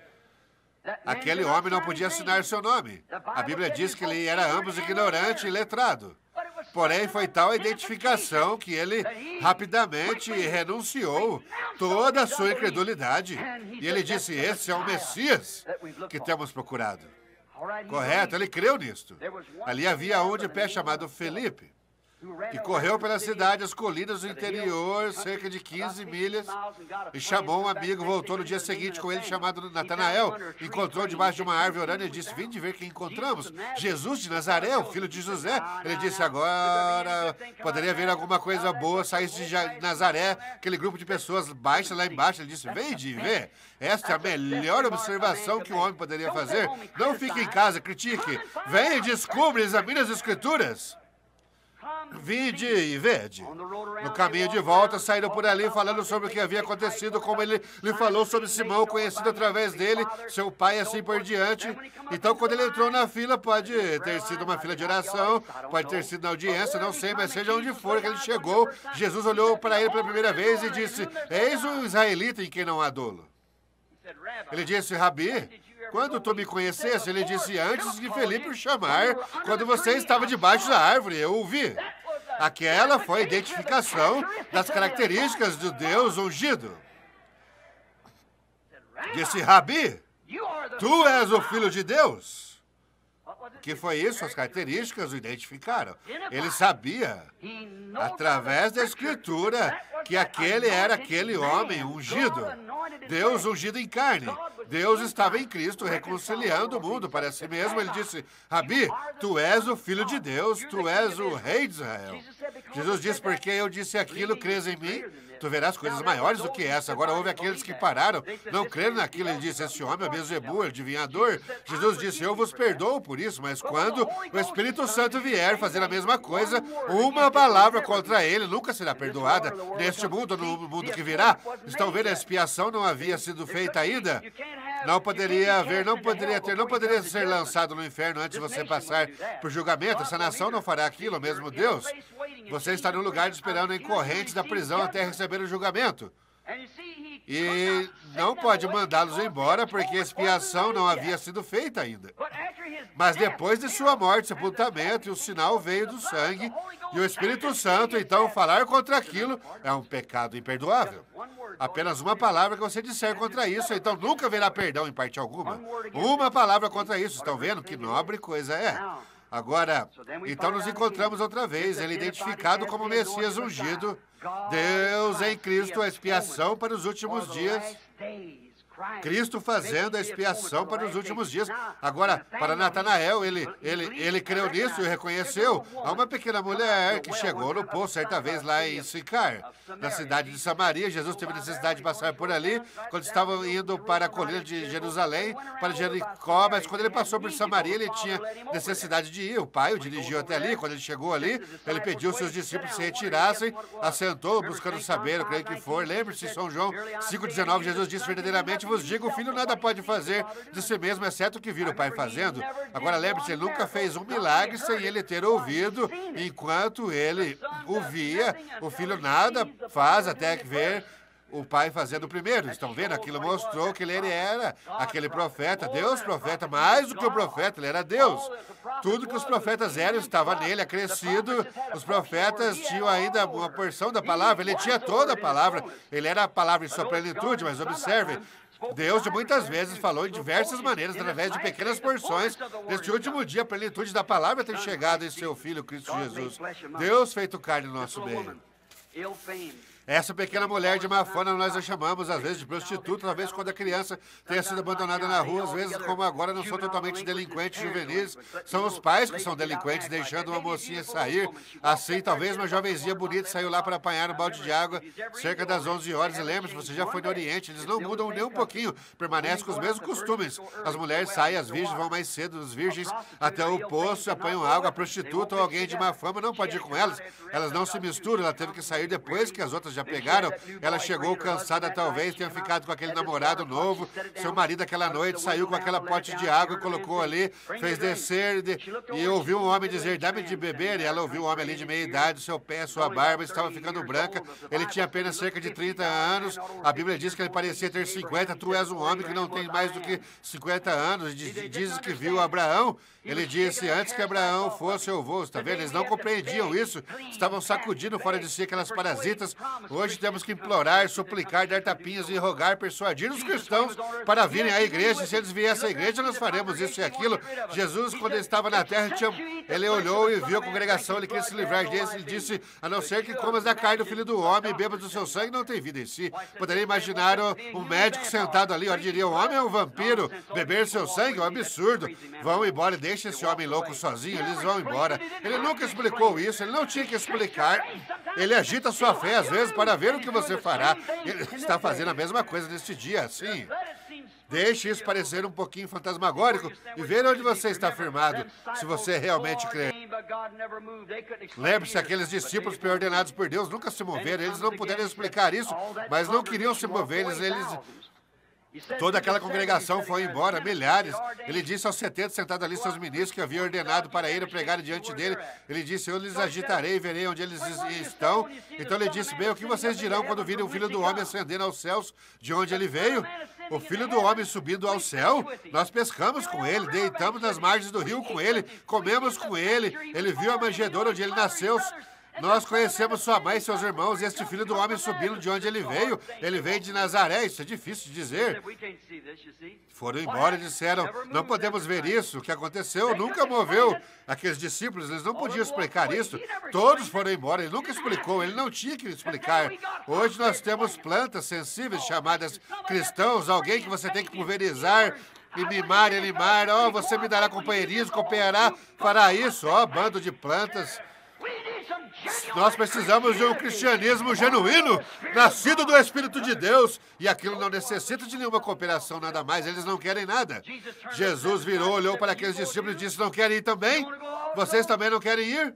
Aquele homem não podia assinar seu nome. A Bíblia diz que ele era ambos ignorante e letrado. Porém, foi tal a identificação que ele rapidamente renunciou toda a sua incredulidade. E ele disse, esse é o Messias que temos procurado. Correto, ele creu nisto. Ali havia um de pé chamado Felipe, que correu pela cidade, as colinas do interior, cerca de 15 milhas, e chamou um amigo, voltou no dia seguinte com ele, chamado Natanael, encontrou debaixo de uma árvore orando e disse, vinde ver quem encontramos, Jesus de Nazaré, o filho de José. Ele disse, agora poderia haver alguma coisa boa, saísse de Nazaré, aquele grupo de pessoas baixa lá embaixo. Ele disse, vende e vê. Esta é a melhor observação que um homem poderia fazer. Não fique em casa, critique. Venha e descubra, examine as Escrituras. Vinde e vede. No caminho de volta, saíram por ali falando sobre o que havia acontecido, como ele lhe falou sobre Simão, conhecido através dele, seu pai, e assim por diante. Então, quando ele entrou na fila, pode ter sido uma fila de oração, pode ter sido na audiência, não sei, mas seja onde for que ele chegou, Jesus olhou para ele pela primeira vez e disse, eis um israelita em quem não há dolo. Ele disse, Rabi, quando tu me conhecesse, ele disse, antes de Felipe o chamar, quando você estava debaixo da árvore, eu o vi. Aquela foi a identificação das características do Deus ungido. Disse, Rabi, tu és o Filho de Deus. O que foi isso? As características o identificaram. Ele sabia, através da Escritura, que aquele era aquele homem ungido. Deus ungido em carne. Deus estava em Cristo reconciliando o mundo para si mesmo. Ele disse, Rabi, tu és o Filho de Deus, tu és o Rei de Israel. Jesus disse, porque eu disse aquilo, crês em mim? Tu verás coisas maiores do que essa. Agora houve aqueles que pararam, não creram naquilo. Ele disse, esse homem é Beelzebul, adivinhador. Jesus disse, eu vos perdoo por isso, mas quando o Espírito Santo vier fazer a mesma coisa, uma palavra contra ele nunca será perdoada. Neste mundo, no mundo que virá, estão vendo, a expiação não havia sido feita ainda. Não poderia haver, não poderia ser lançado no inferno antes de você passar por julgamento. Essa nação não fará aquilo, mesmo Deus. Você está no lugar esperando em correntes da prisão até receber o julgamento. E não pode mandá-los embora porque a expiação não havia sido feita ainda. Mas depois de sua morte, sepultamento, e o sinal veio do sangue, e o Espírito Santo, então falar contra aquilo é um pecado imperdoável. Apenas uma palavra que você disser contra isso, então nunca haverá perdão em parte alguma. Uma palavra contra isso. Estão vendo que nobre coisa é? Agora, então nos encontramos outra vez, ele identificado como Messias ungido, Deus em Cristo, a expiação para os últimos dias. Cristo fazendo a expiação para os últimos dias. Agora, para Natanael, ele creu nisso e reconheceu. Há uma pequena mulher que chegou no poço certa vez lá em Sicar, na cidade de Samaria. Jesus teve necessidade de passar por ali quando estavam indo para a colina de Jerusalém, para Jericó, mas quando ele passou por Samaria, ele tinha necessidade de ir. O pai o dirigiu até ali. Quando ele chegou ali, ele pediu aos seus discípulos que se retirassem, assentou, buscando saber, eu creio que for. Lembre-se, São João 5,19, Jesus disse, verdadeiramente vos digo, o filho nada pode fazer de si mesmo, exceto o que vira o pai fazendo. Agora lembre-se, ele nunca fez um milagre sem ele ter ouvido. Enquanto ele o via, o filho nada faz até que ver o pai fazendo primeiro. Estão vendo? Aquilo mostrou que ele era aquele profeta, Deus profeta, mais do que o profeta, ele era Deus. Tudo que os profetas eram estava nele, acrescido. Os profetas tinham ainda uma porção da palavra, ele tinha toda a palavra, ele era a palavra em sua plenitude, mas observe, Deus de muitas vezes falou em diversas maneiras, através de pequenas porções. Neste último dia, a plenitude da palavra tem chegado em seu Filho, Cristo Jesus. Deus feito carne no nosso meio. Essa pequena mulher de má fama, nós a chamamos às vezes de prostituta, talvez quando a criança tenha sido abandonada na rua, às vezes como agora não são totalmente delinquentes juvenis, são os pais que são delinquentes, deixando uma mocinha sair. Assim, talvez uma jovenzinha bonita saiu lá para apanhar um balde de água cerca das 11 horas, e lembre-se, você já foi no Oriente, eles não mudam nem um pouquinho, permanecem com os mesmos costumes. As mulheres saem, as virgens vão mais cedo, os virgens até o poço, apanham água, a prostituta ou alguém de má fama não pode ir com elas não se misturam, ela teve que sair depois que as outras já pegaram. Ela chegou cansada, talvez tenha ficado com aquele namorado novo. Seu marido aquela noite saiu com aquela pote de água e colocou ali, fez descer e ouviu um homem dizer, dá-me de beber. E ela ouviu um homem ali de meia idade, seu pé, sua barba estava ficando branca. Ele tinha apenas cerca de 30 anos. A Bíblia diz que ele parecia ter 50. Tu és um homem que não tem mais do que 50 anos. Dizes que viu Abraão. Ele disse, antes que Abraão fosse, eu vou. Está vendo? Eles não compreendiam isso. Estavam sacudindo fora de si aquelas parasitas. Hoje temos que implorar, suplicar, dar tapinhas e rogar, persuadir os cristãos para virem à igreja. E se eles viessem à igreja, nós faremos isso e aquilo. Jesus, quando ele estava na terra, ele olhou e viu a congregação, ele queria se livrar deles. Ele disse, a não ser que comas da carne do Filho do Homem e bebas do seu sangue, não tem vida em si. Poderia imaginar um médico sentado ali, olha, diria, o homem é um vampiro, beber seu sangue é um absurdo. Vão embora e deixem esse homem louco sozinho, eles vão embora. Ele nunca explicou isso, ele não tinha que explicar. Ele agita sua fé, às vezes, para ver o que você fará. Ele está fazendo a mesma coisa neste dia, assim. Deixe isso parecer um pouquinho fantasmagórico e ver onde você está firmado, se você realmente crê. Lembre-se, aqueles discípulos preordenados por Deus nunca se moveram, eles não puderam explicar isso, mas não queriam se mover, toda aquela congregação foi embora, milhares. Ele disse aos 70 sentados ali, seus ministros, que havia ordenado para ir pregar diante dele. Ele disse, eu lhes agitarei e verei onde eles estão. Então ele disse, bem, o que vocês dirão quando virem o Filho do Homem ascendendo aos céus, de onde ele veio? O Filho do Homem subindo ao céu? Nós pescamos com ele, deitamos nas margens do rio com ele, comemos com ele. Ele viu a manjedoura onde ele nasceu. Nós conhecemos sua mãe e seus irmãos, e este Filho do Homem subindo de onde ele veio de Nazaré, isso é difícil de dizer. Foram embora e disseram, não podemos ver isso, o que aconteceu nunca moveu aqueles discípulos, eles não podiam explicar isso. Todos foram embora, ele nunca explicou, ele não tinha que explicar. Hoje nós temos plantas sensíveis chamadas cristãos, alguém que você tem que pulverizar e mimar e limar. Oh, você me dará companheirismo, cooperará, fará isso. Oh, bando de plantas. Nós precisamos de um cristianismo genuíno, nascido do Espírito de Deus, e aquilo não necessita de nenhuma cooperação, nada mais, eles não querem nada. Jesus virou, olhou para aqueles discípulos e disse, não querem ir também? Vocês também não querem ir?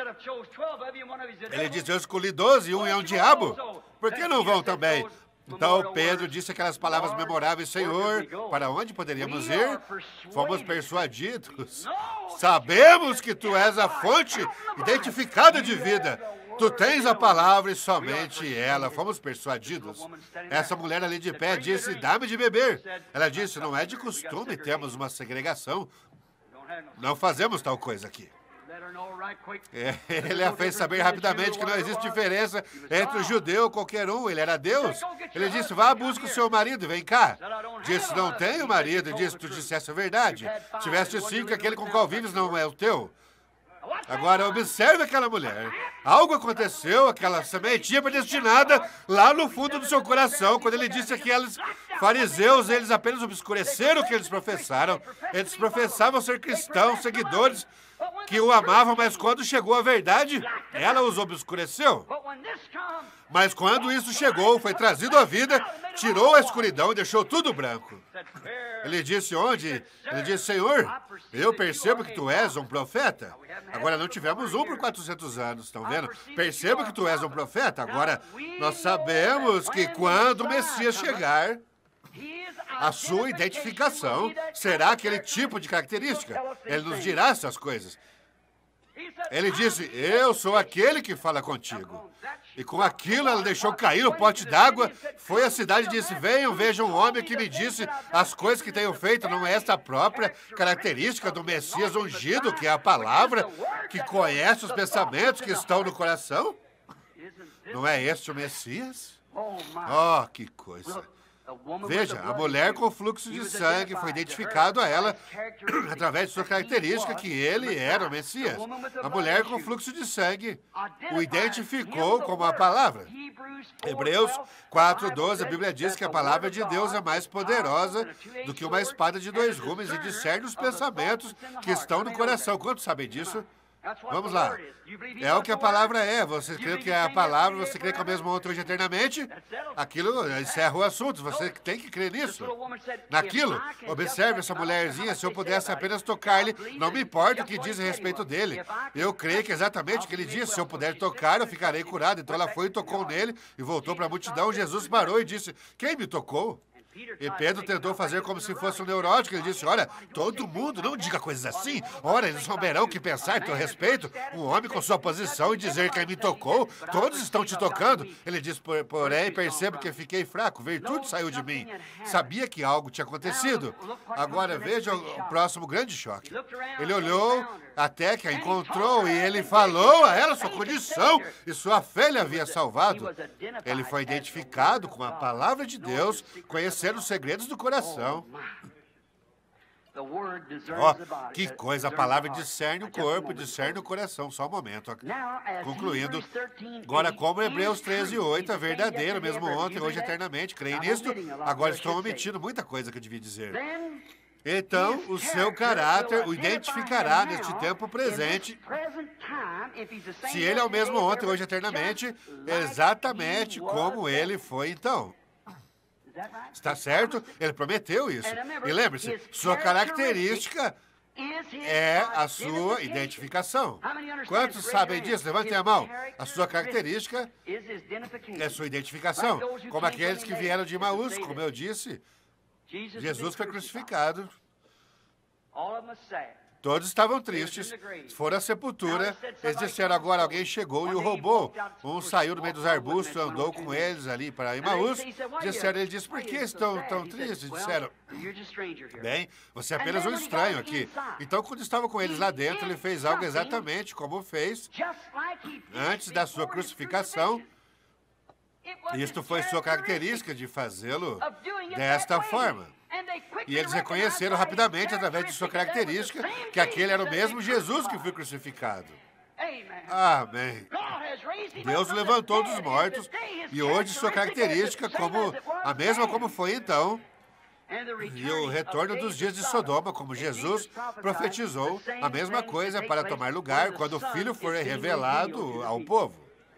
Ele disse, eu escolhi 12 e um é um diabo, por que não vão também? Então Pedro disse aquelas palavras memoráveis, Senhor, para onde poderíamos ir? Fomos persuadidos. Sabemos que tu és a fonte identificada de vida. Tu tens a palavra e somente ela. Fomos persuadidos. Essa mulher ali de pé disse, dá-me de beber. Ela disse, não é de costume, temos uma segregação. Não fazemos tal coisa aqui. Ele a fez saber rapidamente que não existe diferença entre o judeu e qualquer um. Ele era Deus. Ele disse, vá, busca o seu marido e vem cá. Disse, não tenho marido. E disse, tu disseste a verdade. Tiveste 5, aquele com qual vives não é o teu. Agora, observe aquela mulher. Algo aconteceu, aquela sementinha predestinada lá no fundo do seu coração, quando ele disse que aqueles fariseus, eles apenas obscureceram o que eles professaram. Eles professavam ser cristãos, seguidores, que o amavam, mas quando chegou a verdade, ela os obscureceu. Mas quando isso chegou, foi trazido à vida, tirou a escuridão e deixou tudo branco. Ele disse, onde? Ele disse, Senhor, eu percebo que tu és um profeta. Agora, não tivemos um por 400 anos, estão vendo? Percebo que tu és um profeta. Agora, nós sabemos que quando o Messias chegar, a sua identificação será aquele tipo de característica. Ele nos dirá essas coisas. Ele disse, eu sou aquele que fala contigo. E com aquilo ela deixou cair o pote d'água, foi à cidade e disse, venham, vejam um homem que me disse as coisas que tenho feito. Não é esta a própria característica do Messias ungido, que é a palavra, que conhece os pensamentos que estão no coração? Não é este o Messias? Oh, que coisa! Veja, a mulher com fluxo de sangue foi identificado a ela através de sua característica que ele era o Messias. A mulher com fluxo de sangue o identificou como a palavra. Hebreus 4:12, a Bíblia diz que a palavra de Deus é mais poderosa do que uma espada de 2 gumes e discerne os pensamentos que estão no coração. Quantos sabem disso? Vamos lá. É o que a palavra é. Você crê que é a palavra, você crê que é o mesmo ontem, hoje, eternamente? Aquilo encerra o assunto. Você tem que crer nisso. Naquilo, observe essa mulherzinha. Se eu pudesse apenas tocar-lhe, não me importa o que diz a respeito dele. Eu creio que é exatamente o que ele disse. Se eu puder tocar, eu ficarei curado. Então ela foi e tocou nele e voltou para a multidão. Jesus parou e disse, quem me tocou? E Pedro tentou fazer como se fosse um neurótico. Ele disse, olha, todo mundo, não diga coisas assim. Ora, eles souberão o que pensar a teu respeito. Um homem com sua posição e dizer quem me tocou, todos estão te tocando. Ele disse, porém, percebo que fiquei fraco. Virtude saiu de mim. Sabia que algo tinha acontecido. Agora, veja o próximo grande choque. Ele olhou até que a encontrou e ele falou a ela sua condição e sua fé lhe havia salvado. Ele foi identificado com a palavra de Deus, conhecendo os segredos do coração. Oh, que coisa, a palavra discerne o corpo, discerne o coração. Só um momento. Concluindo, agora como Hebreus 13:8 é verdadeiro, mesmo ontem, hoje, eternamente. Creio nisto. Agora estou omitindo muita coisa que eu devia dizer. Então, o seu caráter o identificará neste tempo presente, se ele é o mesmo ontem, hoje, eternamente, exatamente como ele foi então. Está certo? Ele prometeu isso. E lembre-se, sua característica é a sua identificação. Quantos sabem disso? Levantem a mão. A sua característica é a sua identificação. Como aqueles que vieram de Emaús, como eu disse, Jesus foi crucificado. Todos estavam tristes, foram à sepultura, eles disseram, agora alguém chegou e o roubou. Um saiu do meio dos arbustos, andou com eles ali para Emaús. Disseram, ele disse, por que estão tão tristes? Disseram, bem, você é apenas um estranho aqui. Então, quando estava com eles lá dentro, ele fez algo exatamente como fez antes da sua crucificação. Isto foi sua característica de fazê-lo desta forma. E eles reconheceram rapidamente, através de sua característica, que aquele era o mesmo Jesus que foi crucificado. Amém. Deus o levantou dos mortos e hoje sua característica como a mesma como foi então. E o retorno dos dias de Sodoma, como Jesus profetizou, a mesma coisa para tomar lugar quando o Filho for revelado ao povo.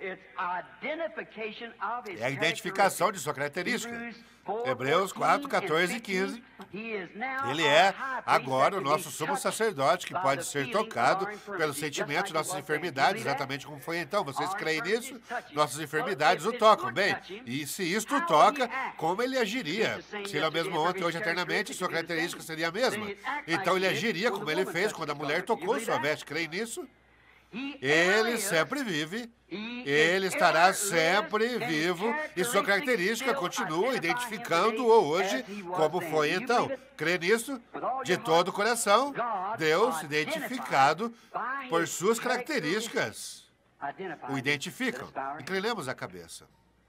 É a identificação de sua característica. Hebreus 4, 14 e 15. Ele é agora o nosso sumo sacerdote que pode ser tocado pelos sentimentos de nossas enfermidades, exatamente como foi então. Vocês creem nisso? Nossas enfermidades o tocam, bem. E se isto o toca, como ele agiria? Se ele é o mesmo ontem, hoje, eternamente, sua característica seria a mesma. Então ele agiria como ele fez quando a mulher tocou sua veste. Creem nisso? Ele sempre vive. Ele estará sempre vivo e sua característica continua identificando-o hoje como foi então. Crê nisso? De todo o coração, Deus, identificado por suas características, o identificam. Inclinemos a cabeça.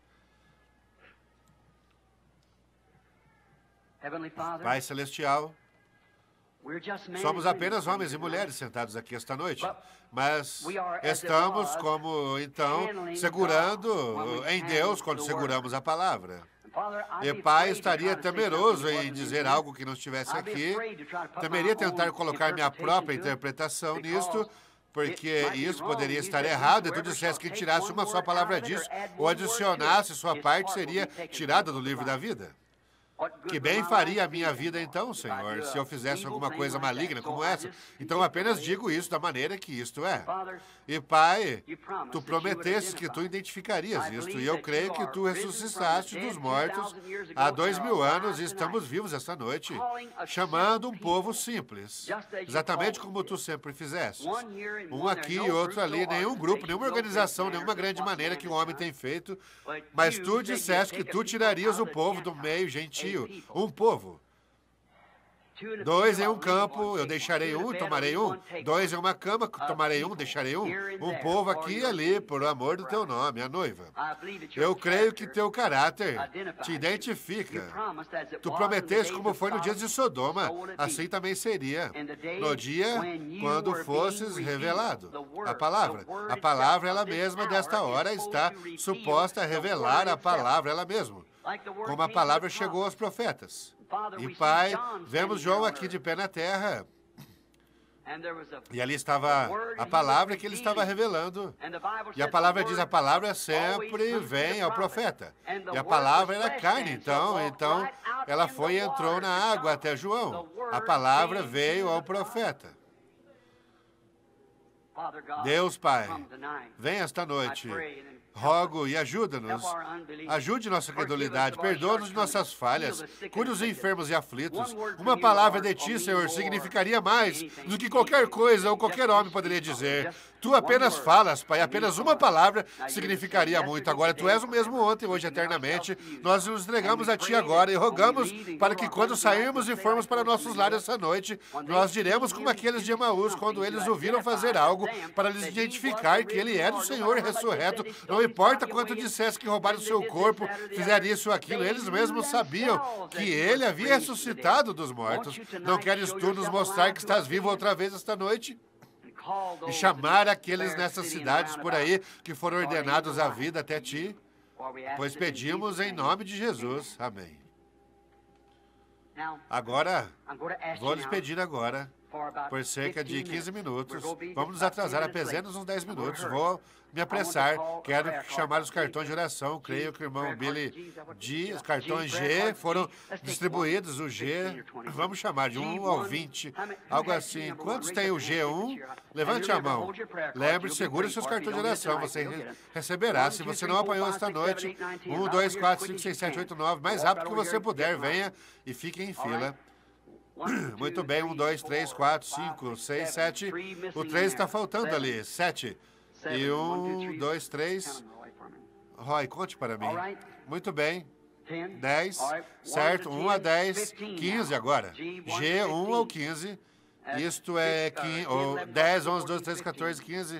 Pai Celestial, somos apenas homens e mulheres sentados aqui esta noite, mas estamos como, então, segurando em Deus quando seguramos a palavra. E Pai, estaria temeroso em dizer algo que não estivesse aqui, temeria tentar colocar minha própria interpretação nisto, porque isso poderia estar errado, e tu dissesse que tirasse uma só palavra disso, ou adicionasse sua parte, seria tirada do livro da vida. Que bem faria a minha vida então, Senhor, se eu fizesse alguma coisa maligna como essa? Então apenas digo isso da maneira que isto é. E Pai, tu prometeste que tu identificarias isto, e eu creio que tu ressuscitaste dos mortos há 2000 anos e estamos vivos esta noite, chamando um povo simples, exatamente como tu sempre fizeste. Um aqui e outro ali, nenhum grupo, nenhuma organização, nenhuma grande maneira que o homem tem feito, mas tu disseste que tu tirarias o povo do meio gentil, um povo. 2 em um campo, eu deixarei um e tomarei um. 2 em uma cama, tomarei um, deixarei um. Um povo aqui e ali, por amor do teu nome, a noiva. Eu creio que teu caráter te identifica. Tu prometeste como foi no dia de Sodoma, assim também seria no dia quando fosses revelado. A palavra ela mesma desta hora está suposta a revelar a palavra ela mesma, como a palavra chegou aos profetas. E Pai, vemos João aqui de pé na terra. E ali estava a palavra que ele estava revelando. E a palavra diz, a palavra sempre vem ao profeta. E a palavra era carne, então ela foi e entrou na água até João. A palavra veio ao profeta. Deus Pai, vem esta noite. Rogo e ajuda-nos. Ajude nossa credulidade, perdoa-nos de nossas falhas, cure os enfermos e aflitos. Uma palavra de ti, Senhor, significaria mais do que qualquer coisa ou qualquer homem poderia dizer. Tu apenas falas, Pai, apenas uma palavra significaria muito. Agora, Tu és o mesmo ontem, hoje, eternamente. Nós nos entregamos a Ti agora e rogamos para que quando sairmos e formos para nossos lares essa noite, nós diremos como aqueles de Emaús, quando eles ouviram fazer algo para lhes identificar que Ele era o Senhor ressurreto. Não importa quanto dissesse que roubaram o seu corpo, fizeram isso ou aquilo, eles mesmos sabiam que Ele havia ressuscitado dos mortos. Não queres Tu nos mostrar que estás vivo outra vez esta noite? E chamar aqueles nessas cidades por aí que foram ordenados à vida até Ti? Pois pedimos em nome de Jesus. Amém. Agora, vou lhes pedir agora, por cerca de 15 minutos, vamos nos atrasar apenas uns 10 minutos, vou me apressar, quero chamar os cartões de oração, creio que o irmão Billy D, os cartões G foram distribuídos, o G, vamos chamar de 1 ao 20, algo assim. Quantos tem o G1? Levante a mão. Lembre, segure seus cartões de oração, você receberá. Se você não apanhou esta noite, 1, 2, 4, 5, 6, 7, 8, 9, mais rápido que você puder, venha e fique em fila. Muito bem, 1, 2, 3, 4, 5, 6, 7. O 3 está faltando ali, 7. E 1, 2, 3. Roy, conte para mim. Muito bem. 10, certo, 1 a 10, 15 agora. G, 1 ao 15. Isto é 10, 11, 12, 13, 14, 15.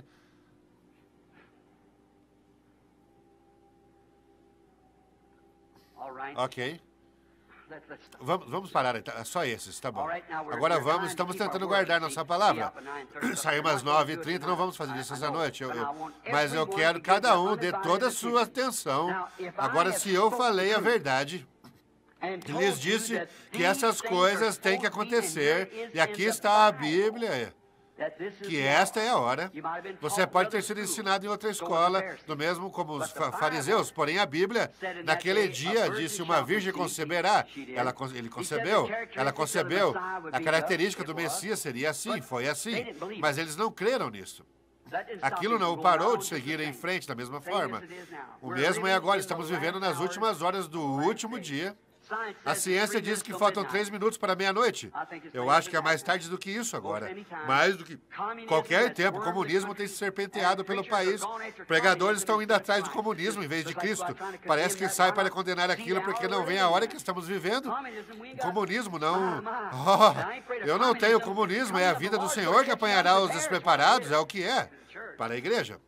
Ok. Vamos parar, só esses, tá bom. Agora estamos tentando guardar nossa palavra. Saímos às 9h30, não vamos fazer isso essa noite. Mas eu quero cada um dê toda a sua atenção. Agora, se eu falei a verdade, lhes disse que essas coisas têm que acontecer, e aqui está a Bíblia, que esta é a hora. Você pode ter sido ensinado em outra escola, do mesmo como os fariseus, porém a Bíblia, naquele dia, disse uma virgem conceberá. Ela concebeu. A característica do Messias seria assim, foi assim. Mas eles não creram nisso. Aquilo não o parou de seguir em frente da mesma forma. O mesmo é agora, estamos vivendo nas últimas horas do último dia. A ciência diz que faltam 3 minutos para meia-noite. Eu acho que é mais tarde do que isso agora. Mais do que qualquer tempo, o comunismo tem se serpenteado pelo país. Pregadores estão indo atrás do comunismo em vez de Cristo. Parece que sai para condenar aquilo porque não vem a hora que estamos vivendo. O comunismo não... Oh, eu não tenho comunismo, é a vida do Senhor que apanhará os despreparados, é o que é para a igreja.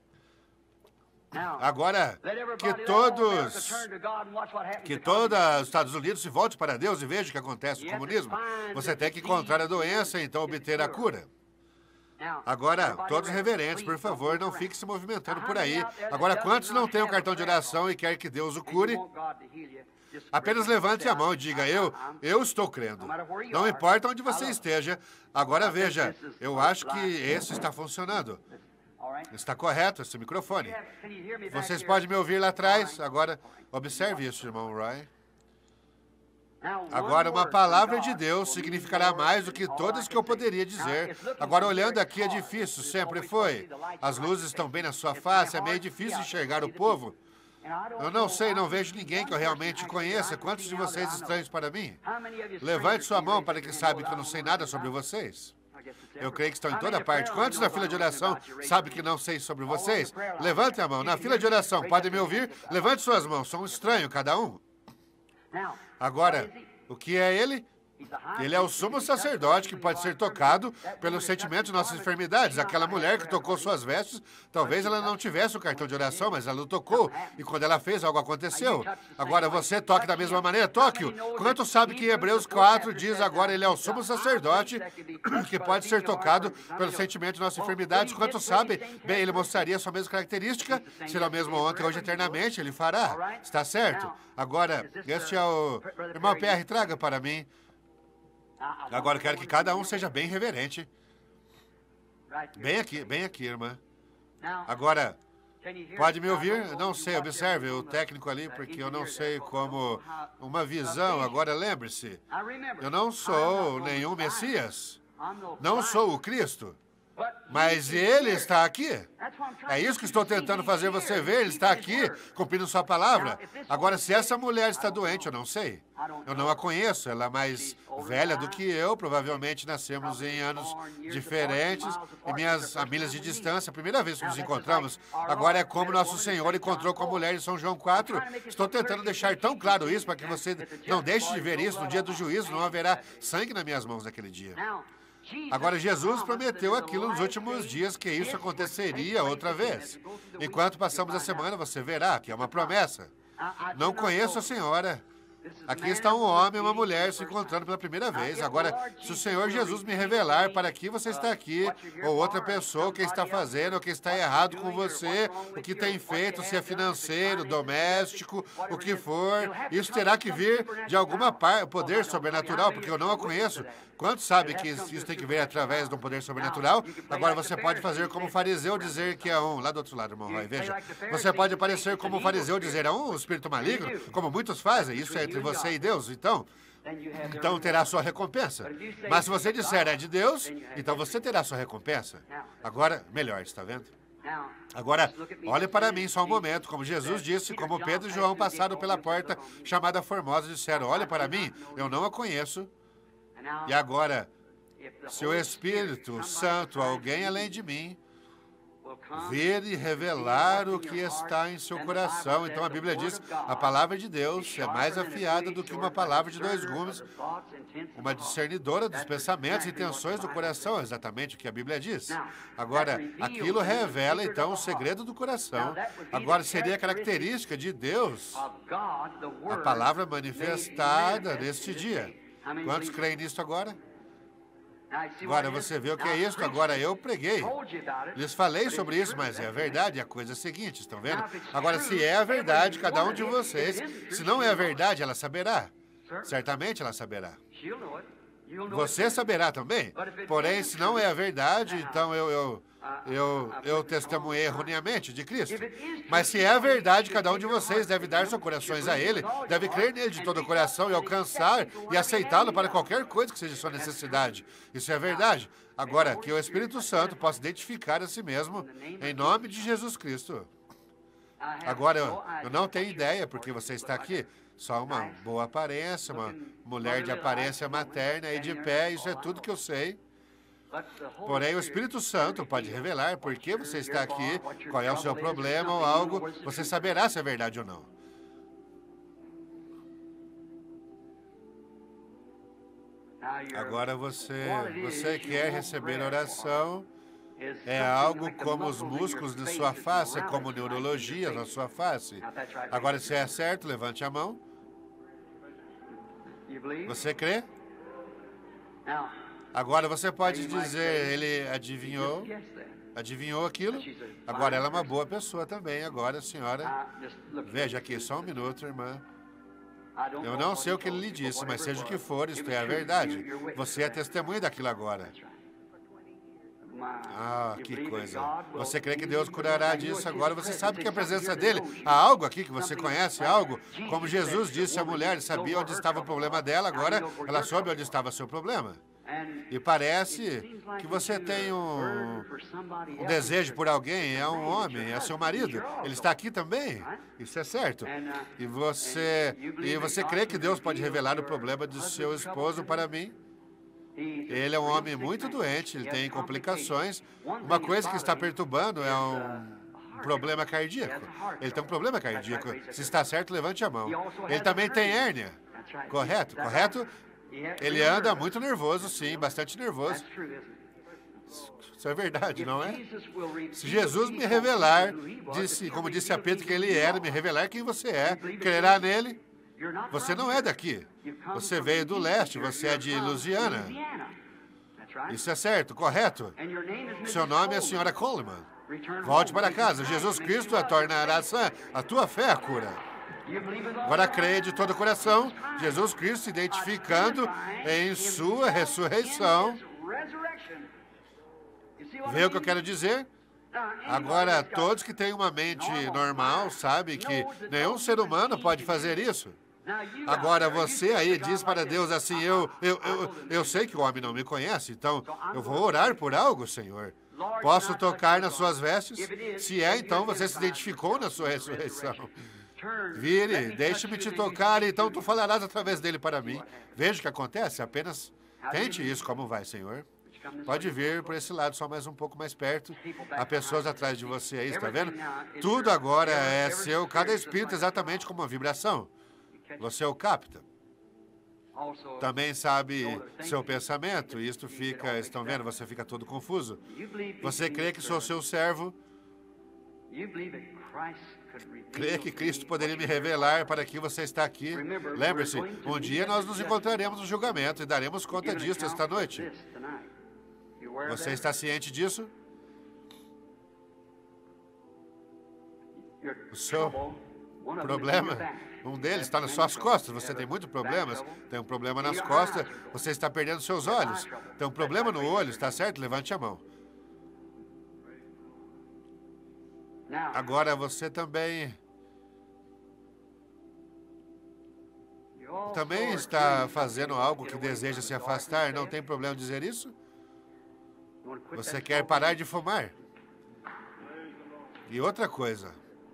Agora, que todos os Estados Unidos se volte para Deus e veja o que acontece com o comunismo. Você tem que encontrar a doença e então obter a cura. Agora, todos reverentes, por favor, não fiquem se movimentando por aí. Agora, quantos não têm um cartão de oração e querem que Deus o cure? Apenas levante a mão e diga, eu estou crendo. Não importa onde você esteja. Agora veja, eu acho que esse está funcionando. Está correto esse microfone. Vocês podem me ouvir lá atrás? Agora, observe isso, irmão Roy. Agora, uma palavra de Deus significará mais do que todas que eu poderia dizer. Agora, olhando aqui é difícil, sempre foi. As luzes estão bem na sua face, é meio difícil enxergar o povo. Eu não sei, não vejo ninguém que eu realmente conheça. Quantos de vocês estranhos para mim? Levante sua mão para que saiba que eu não sei nada sobre vocês. Eu creio que estão em toda parte. Quantos na fila de oração sabem que não sei sobre vocês? Levante a mão. Na fila de oração, podem me ouvir? Levante suas mãos. Sou um estranho, cada um. Agora, o que é ele? Ele é o sumo sacerdote que pode ser tocado pelos sentimentos de nossas enfermidades. Aquela mulher que tocou suas vestes, talvez ela não tivesse o cartão de oração, mas ela o tocou. E quando ela fez, algo aconteceu. Agora você toque da mesma maneira, toque-o. Quanto sabe que Hebreus 4 diz agora ele é o sumo sacerdote que pode ser tocado pelos sentimentos de nossas enfermidades? Quanto sabe? Bem, ele mostraria a sua mesma característica. Será o mesmo ontem, hoje, eternamente. Ele fará. Está certo? Agora, este é o... Irmão PR, traga para mim. Agora eu quero que cada um seja bem reverente. Bem aqui, irmã. Agora, pode me ouvir? Não sei, observe o técnico ali, porque eu não sei como uma visão. Agora lembre-se, eu não sou nenhum Messias. Não sou o Cristo. Mas ele está aqui. É isso que estou tentando fazer você ver. Ele está aqui, cumprindo sua palavra. Agora, se essa mulher está doente, eu não sei. Eu não a conheço. Ela é mais velha do que eu. Provavelmente nascemos em anos diferentes. E milhas de distância. A primeira vez que nos encontramos. Agora é como nosso Senhor encontrou com a mulher em São João 4. Estou tentando deixar tão claro isso para que você não deixe de ver isso. No dia do juízo não haverá sangue nas minhas mãos naquele dia. Agora, Jesus prometeu aquilo nos últimos dias, que isso aconteceria outra vez. Enquanto passamos a semana, você verá que é uma promessa. Não conheço a senhora. Aqui está um homem e uma mulher se encontrando pela primeira vez. Agora, se o Senhor Jesus me revelar para que você está aqui, ou outra pessoa, o que está fazendo, o que está errado com você, o que tem feito, se é financeiro, doméstico, o que for, isso terá que vir de alguma parte, poder sobrenatural, porque eu não a conheço. Quantos sabem que isso tem que vir através de um poder sobrenatural? Agora, você pode fazer como fariseu, dizer que é um... Lá do outro lado, irmão Roy, veja. Você pode aparecer como fariseu, dizer é um espírito maligno, como muitos fazem. Isso é entre você e Deus, então terá sua recompensa. Mas se você disser é de Deus, então você terá sua recompensa. Agora, melhor, está vendo? Agora, olhe para mim só um momento. Como Jesus disse, como Pedro e João passaram pela porta chamada Formosa, disseram, olhe para mim, eu não a conheço. E agora, se o Espírito Santo, alguém além de mim, vir e revelar o que está em seu coração. Então a Bíblia diz, a palavra de Deus é mais afiada do que uma palavra de 2 gumes, uma discernidora dos pensamentos e intenções do coração, exatamente o que a Bíblia diz. Agora, aquilo revela então o segredo do coração. Agora, seria a característica de Deus, a palavra manifestada neste dia. Quantos creem nisso agora? Agora, você vê o que é isso? Agora, eu preguei. Lhes falei sobre isso, mas é a verdade. A coisa é a seguinte, estão vendo? Agora, se é a verdade, cada um de vocês, se não é a verdade, ela saberá. Certamente ela saberá. Você saberá também. Porém, se não é a verdade, então eu testemunhei erroneamente de Cristo. Mas se é a verdade, cada um de vocês deve dar seus corações a Ele, deve crer nele de todo o coração e alcançar e aceitá-lo para qualquer coisa que seja sua necessidade. Isso é verdade. Agora, que o Espírito Santo possa identificar a si mesmo em nome de Jesus Cristo. Agora, eu não tenho ideia porque você está aqui. Só uma boa aparência, uma mulher de aparência materna e de pé, isso é tudo que eu sei. Porém, o Espírito Santo pode revelar por que você está aqui, qual é o seu problema ou algo, você saberá se é verdade ou não. Agora você quer receber oração, é algo como os músculos de sua face, é como neurologias na sua face. Agora, se é certo, levante a mão. Você crê? Agora você pode dizer, ele adivinhou aquilo? Agora ela é uma boa pessoa também. Agora, senhora, veja aqui, só um minuto, irmã. Eu não sei o que ele lhe disse, mas seja o que for, isto é a verdade. Você é testemunha daquilo agora. Ah, que coisa. Você crê que Deus curará disso agora? Você sabe que a presença dele, há algo aqui que você conhece, algo? Como Jesus disse à mulher, sabia onde estava o problema dela, agora ela soube onde estava o seu problema. E parece que você tem um desejo por alguém, é um homem, é seu marido. Ele está aqui também, isso é certo. E você crê que Deus pode revelar o problema do seu esposo para mim? Ele é um homem muito doente, ele tem complicações. Uma coisa que está perturbando é um problema cardíaco. Ele tem um problema cardíaco. Se está certo, levante a mão. Ele também tem hérnia. Correto? Correto? Ele anda muito nervoso, sim, bastante nervoso. Isso é verdade, não é? Se Jesus me revelar, como disse a Pedro que ele era, me revelar quem você é, crerá nele? Você não é daqui. Você veio do leste, você é de Louisiana. Isso é certo, correto? Seu nome é a senhora Coleman. Volte para casa. Jesus Cristo a tornará sã. A tua fé é a cura. Agora creia de todo o coração, Jesus Cristo se identificando em sua ressurreição. Vê o que eu quero dizer? Agora, todos que têm uma mente normal sabem que nenhum ser humano pode fazer isso. Agora, você aí diz para Deus assim, eu sei que o homem não me conhece, então eu vou orar por algo, Senhor. Posso tocar nas suas vestes? Se é, então você se identificou na sua ressurreição. Vire, deixe-me te tocar, então tu falarás através dele para mim. Veja o que acontece, apenas tente isso. Como vai, Senhor? Pode vir por esse lado, só mais um pouco mais perto. Há pessoas atrás de você aí, está vendo? Tudo agora é seu, cada espírito exatamente como uma vibração. Você o capta. Também sabe seu pensamento, e isto fica, estão vendo? Você fica todo confuso. Você crê que sou seu servo? Crê que Cristo poderia me revelar para que você está aqui? Lembre-se, um dia nós nos encontraremos no julgamento e daremos conta disso esta noite. Você está ciente disso? O seu problema, um deles está nas suas costas. Você tem muitos problemas. Tem um problema nas costas, você está perdendo seus olhos. Tem um problema no olho, está certo? Levante a mão. Agora você também está fazendo algo que deseja se afastar. Não tem problema dizer isso? Você quer parar de fumar? E outra coisa,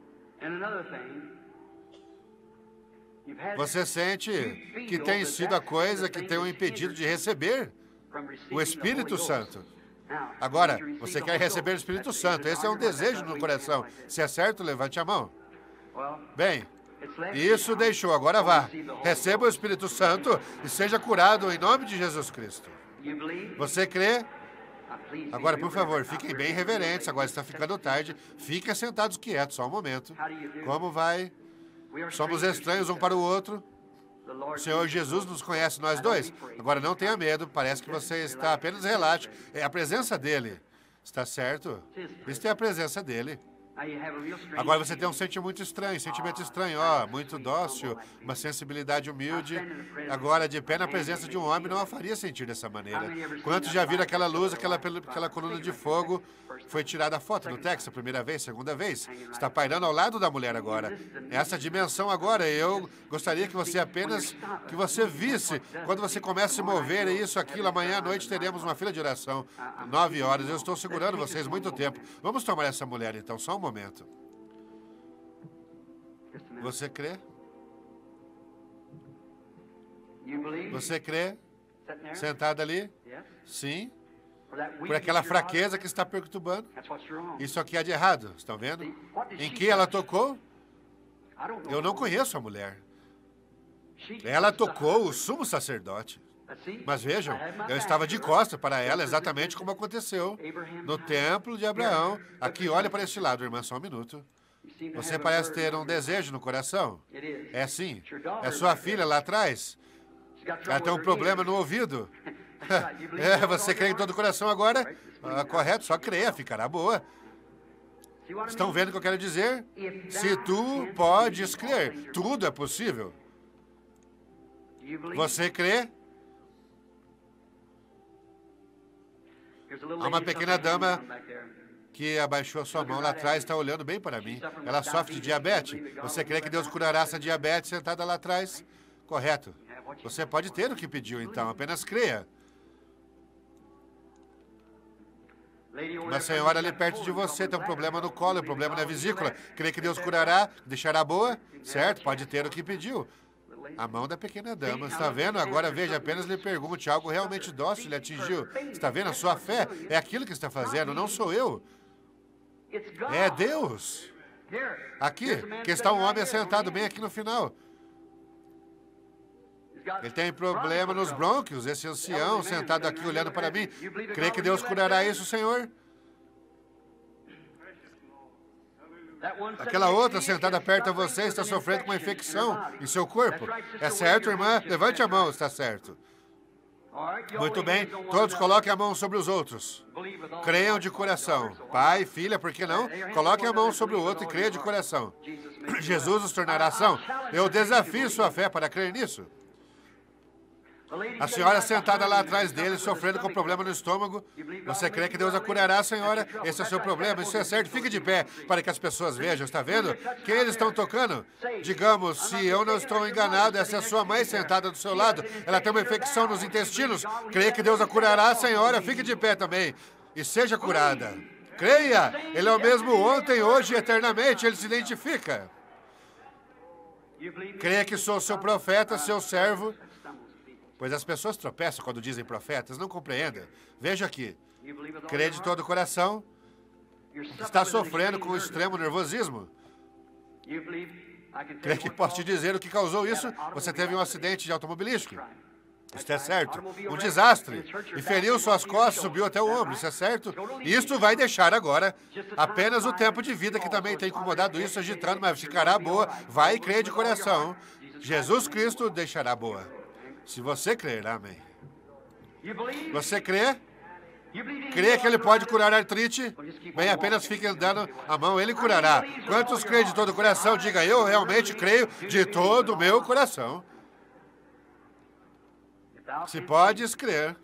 você sente que tem sido a coisa que tem o impedido de receber o Espírito Santo. Agora, você quer receber o Espírito Santo. Esse é um desejo no coração. Se é certo, levante a mão. Bem, isso deixou. Agora vá. Receba o Espírito Santo e seja curado em nome de Jesus Cristo. Você crê? Agora, por favor, fiquem bem reverentes. Agora está ficando tarde. Fiquem sentados quietos, só um momento. Como vai? Somos estranhos um para o outro. O Senhor Jesus nos conhece, nós dois. Agora, não tenha medo. Parece que você está apenas relaxado. É a presença dele. Está certo? Isso é a presença dele. Agora você tem um sentimento estranho, ó, muito dócil, uma sensibilidade humilde. Agora, de pé na presença de um homem, não a faria sentir dessa maneira. Quantos já viram aquela luz, aquela coluna de fogo? Foi tirada a foto no Texas, primeira vez, segunda vez. Está pairando ao lado da mulher agora. Essa dimensão agora, eu gostaria que você apenas, que você visse, quando você começa a se mover, isso, aquilo, amanhã à noite teremos uma fila de oração, 9 horas. Eu estou segurando vocês muito tempo. Vamos tomar essa mulher, então, só um momento. Você crê? Você crê? Sentado ali? Sim. Por aquela fraqueza que está perturbando. Isso aqui é de errado, estão vendo? Em que ela tocou? Eu não conheço a mulher. Ela tocou o sumo sacerdote. Mas vejam, eu estava de costas para ela, exatamente como aconteceu no templo de Abraão. Aqui, olha para este lado, irmã, só um minuto. Você parece ter um desejo no coração. É sim. É sua filha lá atrás. Ela tem um problema no ouvido. Você crê em todo o coração agora? Correto, só creia, ficará boa. Estão vendo o que eu quero dizer? Se tu podes crer, tudo é possível. Você crê? Há uma pequena dama que abaixou a sua mão lá atrás, está olhando bem para mim. Ela sofre de diabetes. Você crê que Deus curará essa diabetes sentada lá atrás? Correto. Você pode ter o que pediu, então. Apenas creia. Uma senhora ali perto de você tem um problema no colo, um problema na vesícula. Crê que Deus curará, deixará boa? Certo, pode ter o que pediu. A mão da pequena dama, está vendo? Agora veja, apenas lhe pergunte, algo realmente dócil lhe atingiu. Está vendo? A sua fé é aquilo que está fazendo, não sou eu. É Deus. Aqui, que está um homem sentado bem aqui no final. Ele tem problema nos brônquios, esse ancião sentado aqui olhando para mim. Crê que Deus curará isso, Senhor? Aquela outra sentada perto de você está sofrendo com uma infecção em seu corpo. É certo, irmã? Levante a mão, está certo. Muito bem, todos coloquem a mão sobre os outros. Creiam de coração. Pai, filha, por que não? Coloquem a mão sobre o outro e creia de coração. Jesus os tornará são. Eu desafio sua fé para crer nisso. A senhora sentada lá atrás dele, sofrendo com problema no estômago. Você crê que Deus a curará, senhora? Esse é o seu problema, isso é certo. Fique de pé para que as pessoas vejam, está vendo? Quem eles estão tocando? Digamos, se eu não estou enganado, essa é a sua mãe sentada do seu lado. Ela tem uma infecção nos intestinos. Crê que Deus a curará, senhora? Fique de pé também e seja curada. Creia, Ele é o mesmo ontem, hoje e eternamente. Ele se identifica. Creia que sou seu profeta, seu servo. Pois as pessoas tropeçam quando dizem profetas, não compreendem. Veja aqui, crê de todo o coração, está sofrendo com um extremo nervosismo. Crê que posso te dizer o que causou isso? Você teve um acidente de automobilístico. Isso é certo. Um desastre. E feriu suas costas, subiu até o ombro, isso é certo? Isto vai deixar agora apenas o tempo de vida que também tem incomodado isso, agitando, mas ficará boa. Vai e crê de coração. Jesus Cristo deixará boa. Se você crer, amém. Você crê? Crê que Ele pode curar a artrite? Bem, apenas fique dando a mão, Ele curará. Quantos creem de todo o coração? Diga, eu realmente creio de todo o meu coração. Se podes crer.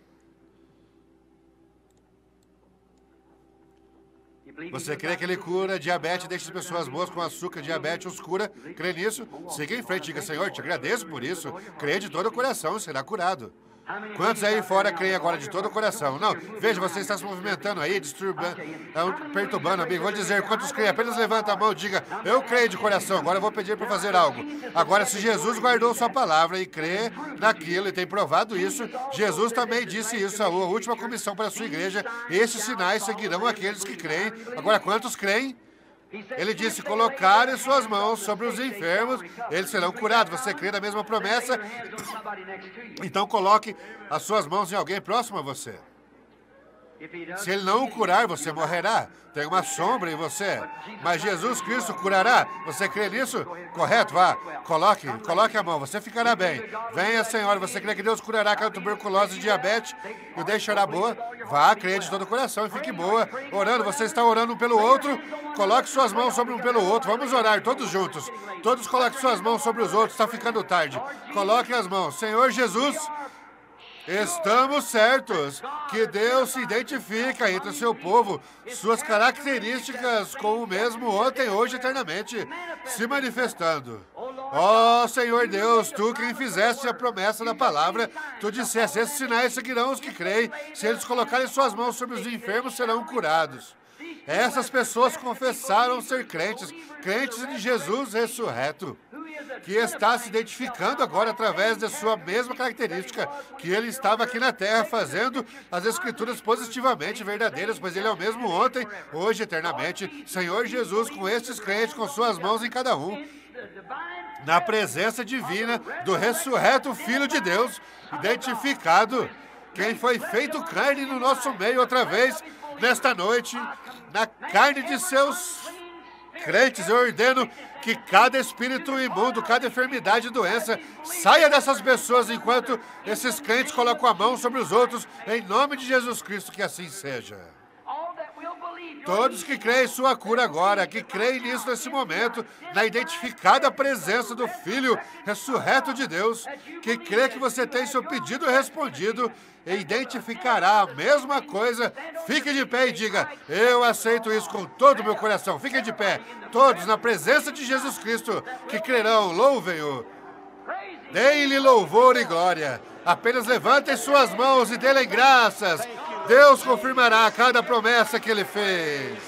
Você crê que Ele cura diabetes, deixa as pessoas boas com açúcar, diabetes, os cura? Crê nisso? Siga em frente, diga, Senhor, te agradeço por isso. Crê de todo o coração, será curado. Quantos aí fora creem agora de todo o coração? Não, veja, você está se movimentando aí, perturbando, amigo. Vou dizer, quantos creem? Apenas levanta a mão e diga, eu creio de coração, agora eu vou pedir para fazer algo. Agora, se Jesus guardou sua palavra e crê naquilo e tem provado isso, Jesus também disse isso, a última comissão para a sua igreja, esses sinais seguirão aqueles que creem. Agora, quantos creem? Ele disse, colocarem suas mãos sobre os enfermos, eles serão curados. Você crê na mesma promessa? Então coloque as suas mãos em alguém próximo a você. Se Ele não o curar, você morrerá. Tem uma sombra em você. Mas Jesus Cristo curará. Você crê nisso? Correto? Vá. Coloque a mão. Você ficará bem. Venha, Senhora. Você crê que Deus curará aquela tuberculose e diabetes e o deixará boa? Vá, crê de todo o coração e fique boa. Orando. Você está orando um pelo outro? Coloque suas mãos sobre um pelo outro. Vamos orar todos juntos. Todos coloquem suas mãos sobre os outros. Está ficando tarde. Coloque as mãos. Senhor Jesus, estamos certos que Deus se identifica entre o seu povo, suas características com o mesmo ontem, hoje e eternamente, se manifestando. Ó Senhor Deus, Tu quem fizeste a promessa da palavra, Tu disseste, esses sinais seguirão os que creem, se eles colocarem suas mãos sobre os enfermos, serão curados. Essas pessoas confessaram ser crentes, crentes de Jesus ressurreto. que está se identificando agora através da sua mesma característica, que ele estava aqui na terra fazendo as escrituras positivamente verdadeiras, pois ele é o mesmo ontem, hoje, eternamente. Senhor Jesus, com estes crentes, com suas mãos em cada um, na presença divina do ressurreto Filho de Deus, identificado, quem foi feito carne no nosso meio outra vez, nesta noite, na carne de seus crentes, eu ordeno que cada espírito imundo, cada enfermidade e doença saia dessas pessoas enquanto esses crentes colocam a mão sobre os outros, em nome de Jesus Cristo, que assim seja. Todos que creem em sua cura agora, que creem nisso nesse momento, na identificada presença do Filho ressurreto de Deus, que crê que você tem seu pedido respondido e identificará a mesma coisa, fique de pé e diga: eu aceito isso com todo o meu coração. Fiquem de pé, todos na presença de Jesus Cristo, que crerão, louvem-o. Deem-lhe louvor e glória. Apenas levantem suas mãos e dê-lhe graças. Deus confirmará cada promessa que ele fez.